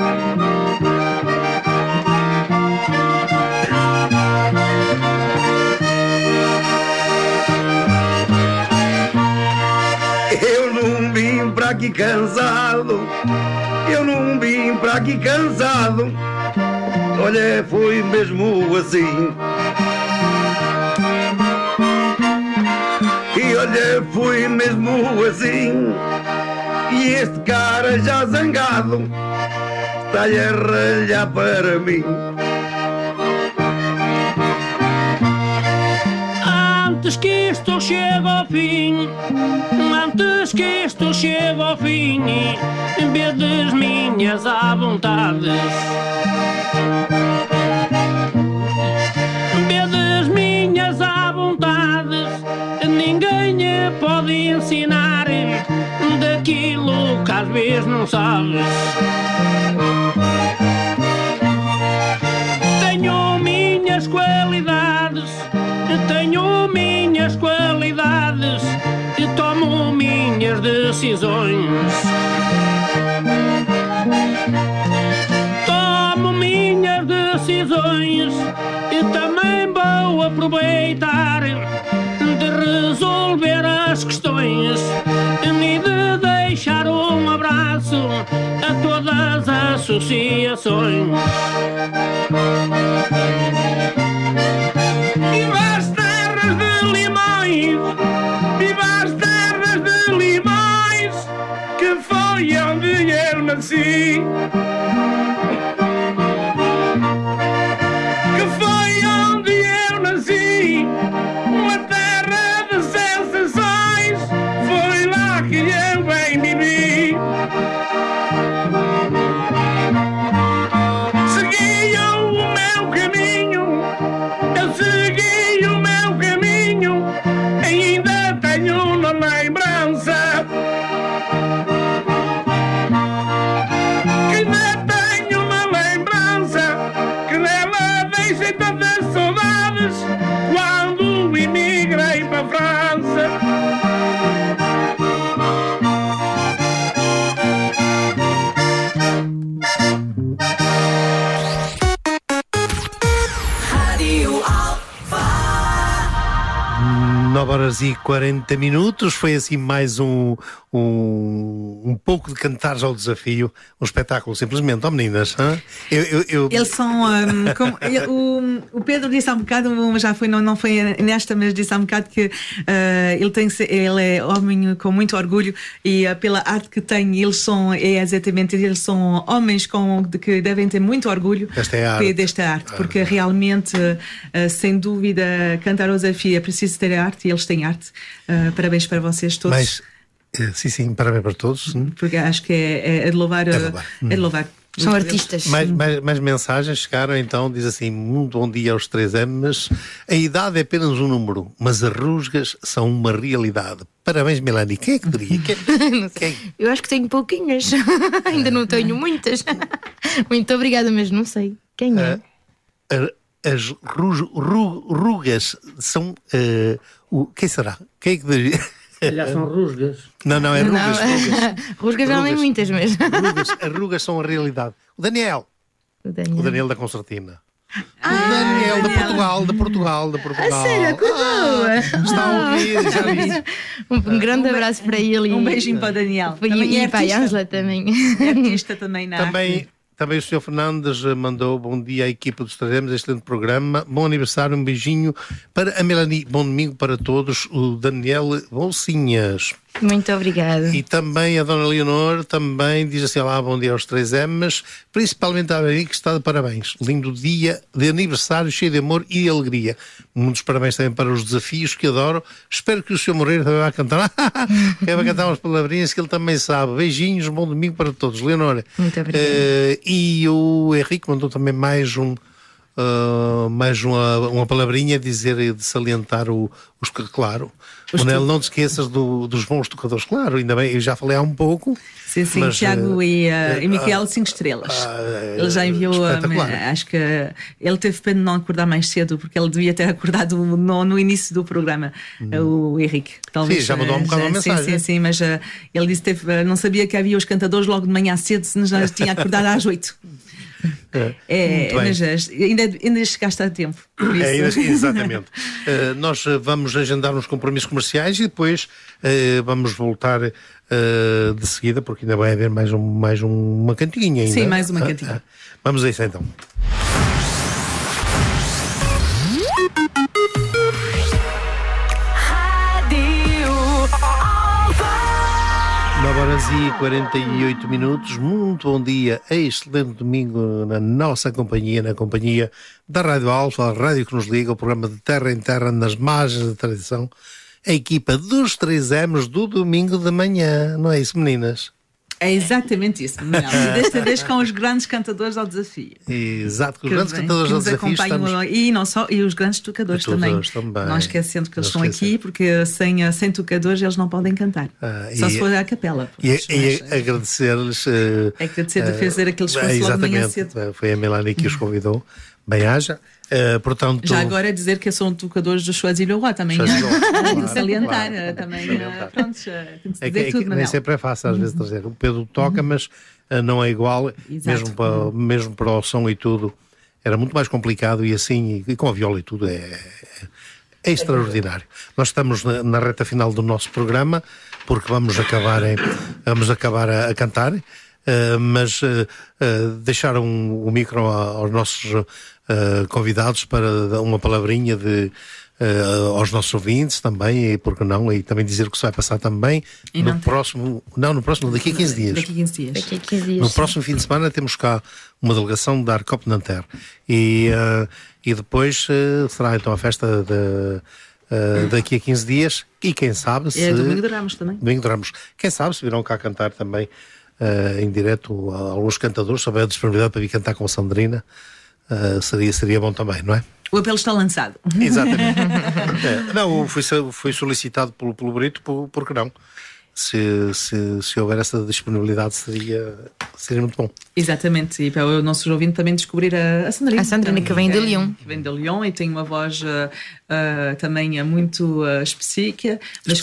Eu não vim para aqui cansado, eu não vim para aqui cansado, olha, foi mesmo assim. E olha, foi mesmo assim. E este cara já zangado está-lhe a ralhar para mim. Antes que isto chegue ao fim, antes que isto chegue ao fim, em vez das minhas à vontades, em vez das minhas à vontades, ninguém pode ensinar daquilo que às vezes não sabes. Tenho minhas qualidades, tenho minhas qualidades e tomo minhas decisões. Tomo minhas decisões e também vou aproveitar de resolver as questões e de deixar um abraço a todas as associações. Viva as terras de Limões, viva as terras de Limões, que foi onde eu nasci. Que foi onde eu nasci, uma terra de sensações, foi lá que eu bem vivi. Segui o meu caminho, eu segui o meu caminho, ainda tenho na lembrança. Ainda tenho na lembrança que nela deixei tantas saudades quando emigrei para a França. Rádio Alfa. 9 horas e 40 minutos. Foi assim mais um um pouco de Cantares ao Desafio, um espetáculo simplesmente, meninas. Eles são, o Pedro disse há um bocado, já foi, não foi nesta, mas disse há um bocado que ele é homem com muito orgulho e pela arte que tem, eles são homens que devem ter muito orgulho desta arte, porque realmente, sem dúvida, Cantar ao Desafio é preciso ter arte e eles têm arte. Parabéns para vocês todos. Sim, parabéns para todos. Porque acho que é de louvar. É de louvar. São artistas. Mais mensagens chegaram então, diz assim: muito bom dia aos 3Ms. A idade é apenas um número, mas as rusgas são uma realidade. Parabéns, Melanie. Quem é que diria? Não sei. Eu acho que tenho pouquinhas. Ainda não tenho muitas. Muito obrigada, mas não sei. Quem é? As rugas são... quem será? Quem é que diria? Já são rusgas. Não, é rugas. Rusgas já nem muitas mesmo. As rugas são a realidade. O Daniel da Concertina. O Daniel de Portugal. A sério, acordou. Está a ouvir, já vi. Um grande abraço para ele. Um beijinho para o Daniel. E para a Ângela também. É artista também na arte. Também o Sr. Fernandes mandou bom dia à equipa dos 3Ms, excelente programa, bom aniversário, um beijinho para a Melanie, bom domingo para todos, o Daniel Bolsinhas. Muito obrigada. E também a Dona Leonor também diz assim: olá, bom dia aos 3Ms, principalmente a Maria, que está de parabéns. Lindo dia de aniversário, cheio de amor e alegria. Muitos parabéns também para os desafios que adoro. Espero que o Sr. Moreira também vá cantar. Vai cantar umas palavrinhas que ele também sabe. Beijinhos, bom domingo para todos. Leonor. Muito obrigada. E o Henrique mandou também mais uma palavrinha de salientar os que, claro, Manel, não te esqueças dos bons tocadores, claro, ainda bem, eu já falei há um pouco. Sim, mas, Tiago e Miquel, 5 estrelas. Ele já enviou, acho que ele teve pena de não acordar mais cedo, porque ele devia ter acordado no início do programa, o Henrique. Talvez, sim, já mandou um bocado uma mensagem. Sim, mas ele disse que não sabia que havia os cantadores logo de manhã cedo, se já tinha acordado às 8. Mas ainda chegaste a tempo. Exatamente. Nós vamos agendar uns compromissos comerciais e depois vamos voltar de seguida, porque ainda vai haver mais uma cantinha ainda. Sim, mais uma cantinha. Vamos a isso então. 9h48. Muito bom dia, excelente domingo na nossa companhia, na companhia da Rádio Alfa, a rádio que nos liga, o programa de terra em terra nas margens da tradição, a equipa dos 3Ms do domingo de manhã, não é isso, meninas? É exatamente isso, e desta vez com os grandes cantadores ao desafio. Exato, com os grandes cantadores ao desafio estamos... E não só, e os grandes tocadores também. Não esquecendo que eles estão aqui, porque sem tocadores eles não podem cantar. Só se for à capela. E agradecer-lhes... agradecer de fazer aquele esforço logo de manhã cedo. Foi a Melanie que os convidou. Bem-haja. Portanto, já agora dizer que são tocadores do Choisy Leroy também, de salientar também. Pronto, tem que dizer tudo, nem sempre é fácil às vezes trazer. O Pedro toca, mas não é igual, mesmo para o som e tudo. Era muito mais complicado e assim, e com a viola e tudo, é extraordinário. Nós estamos na reta final do nosso programa, porque vamos acabar a cantar. Mas deixaram o micro aos nossos convidados para dar uma palavrinha aos nossos ouvintes também, e porque não, e também dizer que se vai passar também daqui a 15 dias. Daqui a 15 dias. No próximo fim de semana temos cá uma delegação da Arcop Nanterre e depois será então a festa daqui a 15 dias e quem sabe se... É Domingo de Ramos também. Domingo de Ramos. Quem sabe se virão cá cantar também em direto alguns cantadores, se houver a disponibilidade para vir cantar com a Sandrina, seria bom também, não é? O apelo está lançado. Exatamente. Não, foi solicitado pelo Brito, porque não? Se houver essa disponibilidade seria muito bom. Exatamente, e para o nosso ouvinte também descobrir a Sandrina. A Sandrina que vem de Lyon. Que vem de Lyon e tem uma voz também muito específica,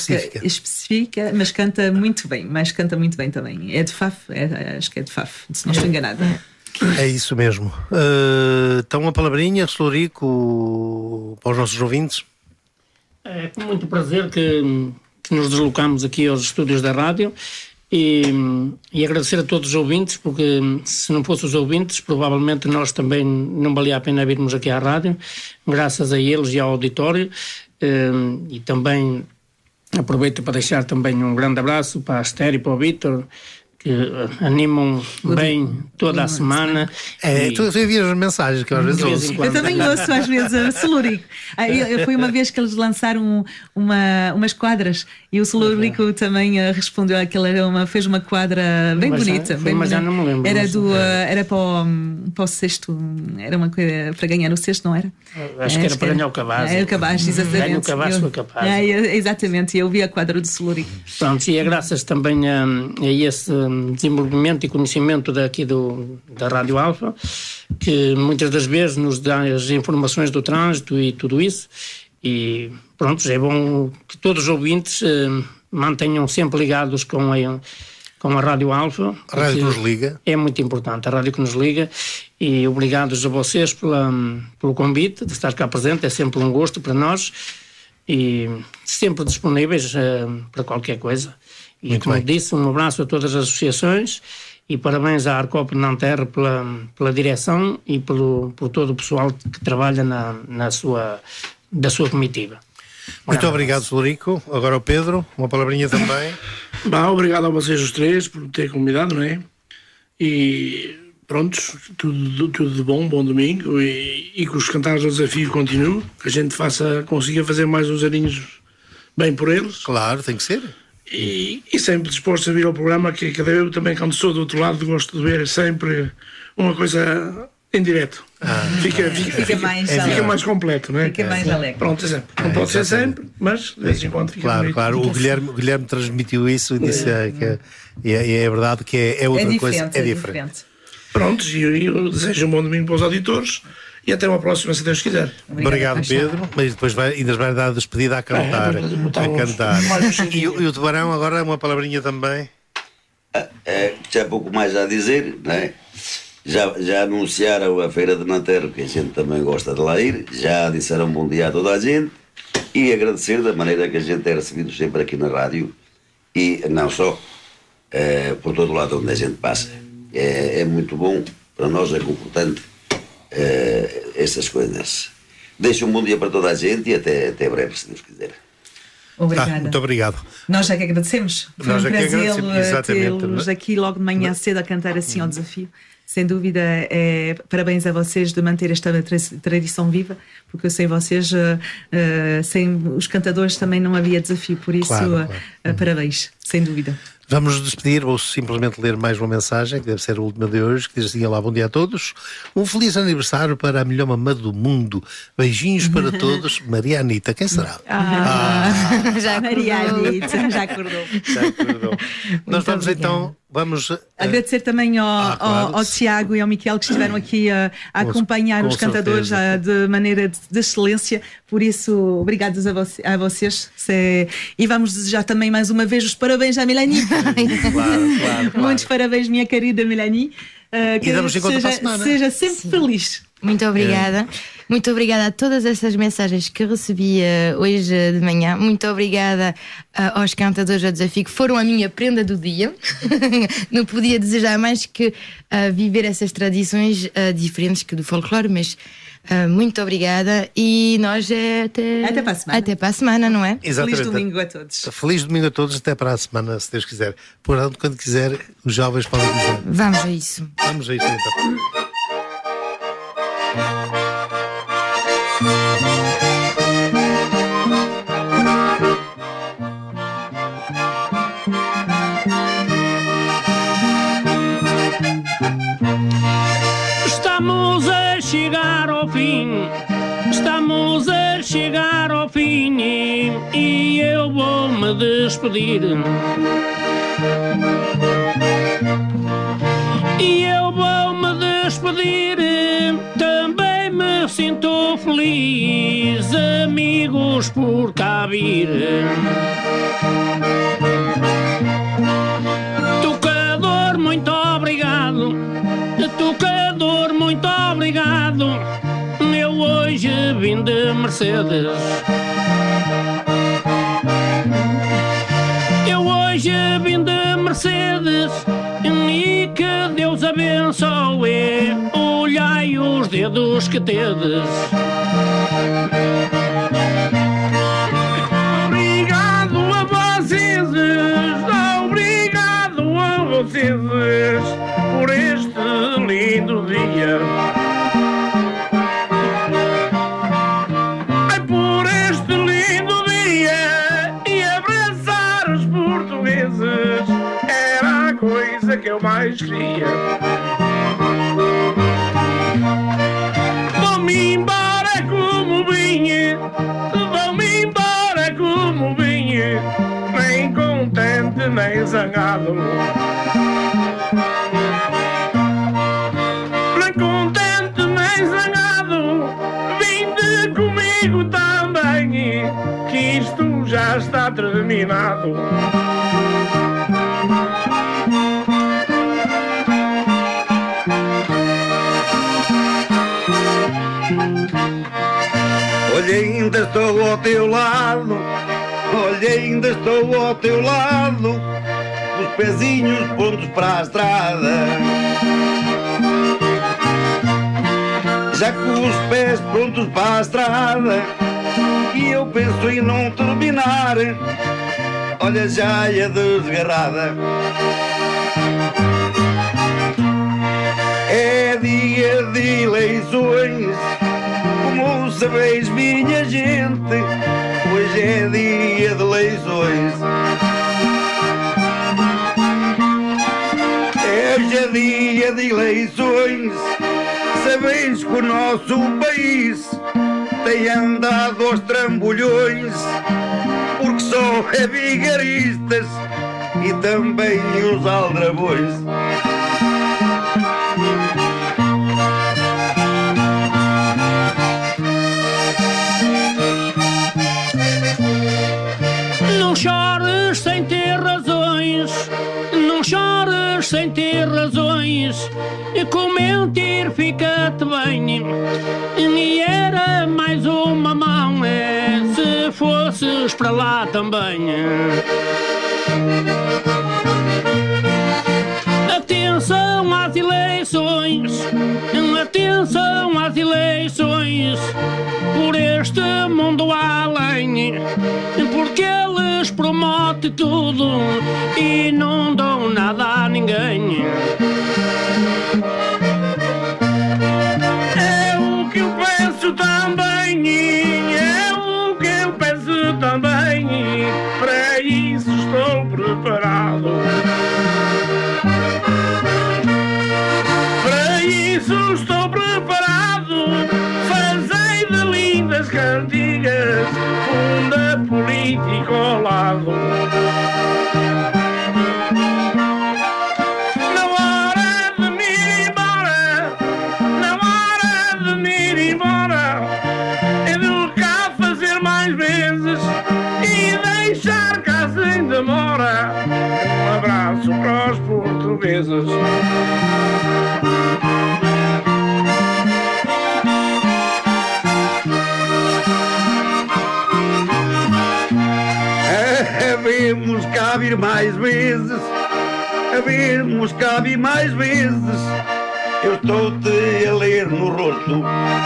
mas canta muito bem, também. É de Faf, acho que é de Faf, se não estou enganada. É isso mesmo. Então uma palavrinha, Florico, para os nossos ouvintes. É com muito prazer que que nos deslocamos aqui aos estúdios da rádio. E agradecer a todos os ouvintes, porque se não fossem os ouvintes, provavelmente nós também não valia a pena virmos aqui à rádio, graças a eles e ao auditório. E também aproveito para deixar também um grande abraço para a Esther e para o Vítor, que animam bem toda a semana. Tu envias as mensagens que eu às vezes ouço. Eu também ouço às vezes a Celurico. Foi uma vez que eles lançaram umas quadras e o Celurico também respondeu fez uma quadra bem bonita. Mas já não me lembro. Era para o sexto, era uma coisa para ganhar o sexto, não era? Acho que era para ganhar o cabaz. Era o cabaz, exatamente. Ganha o cabaz foi capaz. Exatamente, eu vi a quadra do Celurico. Pronto, e é graças também a esse desenvolvimento e conhecimento da Rádio Alfa, que muitas das vezes nos dá as informações do trânsito e tudo isso, e pronto, é bom que todos os ouvintes mantenham sempre ligados com a Rádio Alfa. A rádio que nos liga. É muito importante, a rádio que nos liga, e obrigados a vocês pelo convite de estar cá presente, é sempre um gosto para nós, e sempre disponíveis para qualquer coisa. E muito como bem. disse, um abraço a todas as associações e parabéns à Arcope Nanterre pela direção e por todo o pessoal que trabalha da sua comitiva. Muito obrigado, Celurico. Agora o Pedro, uma palavrinha também. Obrigado a vocês os três por ter convidado, não é? E prontos, tudo de bom domingo, e que os cantares do desafio continuem, que a gente consiga fazer mais uns aninhos bem por eles. Claro, tem que ser. E sempre disposto a vir ao programa, que eu também, quando sou do outro lado, gosto de ver sempre uma coisa em direto. Fica mais completo, não é? Fica mais alegre. Pronto, exemplo. Não pode ser sempre, mas de vez em quando fica bonito. Claro. O Guilherme transmitiu isso e disse que é verdade que é outra coisa. É diferente. Prontos, e eu desejo um bom domingo para os auditores. E até uma próxima, se Deus quiser. Obrigado, Pedro. Mas depois ainda vai dar a despedida a cantar. E o Tubarão, agora uma palavrinha também. Já pouco mais a dizer, não é? Já anunciaram a Feira de Nanterre, que a gente também gosta de lá ir. Já disseram bom dia a toda a gente. E agradecer da maneira que a gente é recebido sempre aqui na rádio. E não só, por todo lado onde a gente passa. É muito bom, para nós é importante. Essas coisas. Deixo um bom dia para toda a gente e até breve, se Deus quiser. Obrigada. Muito obrigado. Nós é que agradecemos. Foi um prazer tê-los aqui logo de manhã cedo a cantar assim ao desafio. Sem dúvida, parabéns a vocês de manter esta tradição viva, porque eu sem vocês, sem os cantadores também não havia desafio, por isso parabéns, sem dúvida. Vamos nos despedir, vou simplesmente ler mais uma mensagem, que deve ser a última de hoje, que diz assim: olá, bom dia a todos. Um feliz aniversário para a melhor mamã do mundo. Beijinhos para todos. Maria Anitta, quem será? Já Maria Anitta, já acordou. Nós vamos então... agradecer também ao Tiago e ao Miquel, que estiveram aqui a acompanhar os cantadores de maneira de excelência. Por isso, obrigados a vocês. E vamos desejar também mais uma vez os parabéns à Melanie. Claro. Muitos parabéns, minha querida Melanie. E damos encontro para a semana. Seja sempre feliz. Muito obrigada. Muito obrigada a todas essas mensagens que recebi hoje de manhã. Muito obrigada aos cantadores do desafio, que foram a minha prenda do dia. Não podia desejar mais que viver essas tradições diferentes que do folclore, mas muito obrigada, e nós até para a semana. Até para a semana, não é? Exatamente. Feliz domingo a todos. Feliz domingo a todos, até para a semana, se Deus quiser. Portanto, quando quiser, os jovens podem dizer. Vamos a isso. Vamos a isso então. Estamos a chegar ao fim e eu vou me despedir. Também me sinto feliz, amigos, por cá vir. Tocador, muito obrigado. Eu hoje vim de Mercedes. abençoe, olhai os dedos que tedes. Obrigado a vocês, obrigado a vocês por este lindo dia. É por este lindo dia e abraçar os portugueses era a coisa que eu mais queria. Vou-me embora como vinha, vou-me embora como vinha, nem contente nem zangado. Nem contente nem zangado, vinde comigo também, que isto já está terminado. Olha, ainda estou ao teu lado, olha, ainda estou ao teu lado, os pezinhos pontos para a estrada. Já com os pés prontos para a estrada, e eu penso em não terminar, olha já é desgarrada. É dia de eleições, como sabeis, minha gente, hoje é dia de eleições. Hoje é dia de eleições, sabeis que o nosso país tem andado aos trambolhões, porque só é vigaristas e também os aldrabões. Não chores sem ter razões, não chores sem ter razões, com mentir fica-te bem, e era mais uma mão, se fosses para lá também. Atenção às eleições, atenção às eleições, por este mundo além, porque eles promotem tudo e não dão nada a ninguém. É o que eu penso também, é o que eu penso também, para isso estou preparado. Para isso estou preparado, fazei de lindas cantigas, funda político ao lado. Na hora de me ir embora, na hora de me ir embora, é de cá fazer mais vezes e deixar cá sem demora um abraço para os portugueses. Havemos cá vir mais vezes, havemos cá vir mais vezes, eu estou-te a ler no rosto.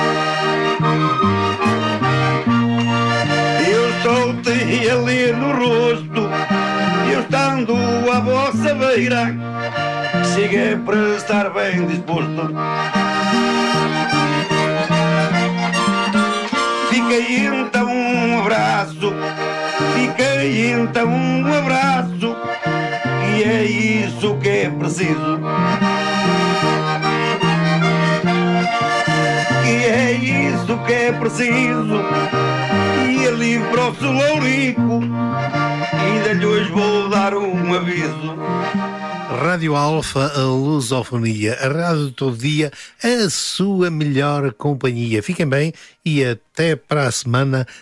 Eu estou-te a ler no rosto, eu estando à vossa beira, cheguei para estar bem disposto. Fiquei então um abraço, fiquei então um abraço, e é isso que é preciso. E é isso que é preciso. E ali para o Lourico, ainda-lhe hoje vou dar um aviso. Rádio Alfa, a lusofonia, a rádio de todo dia, a sua melhor companhia. Fiquem bem e até para a semana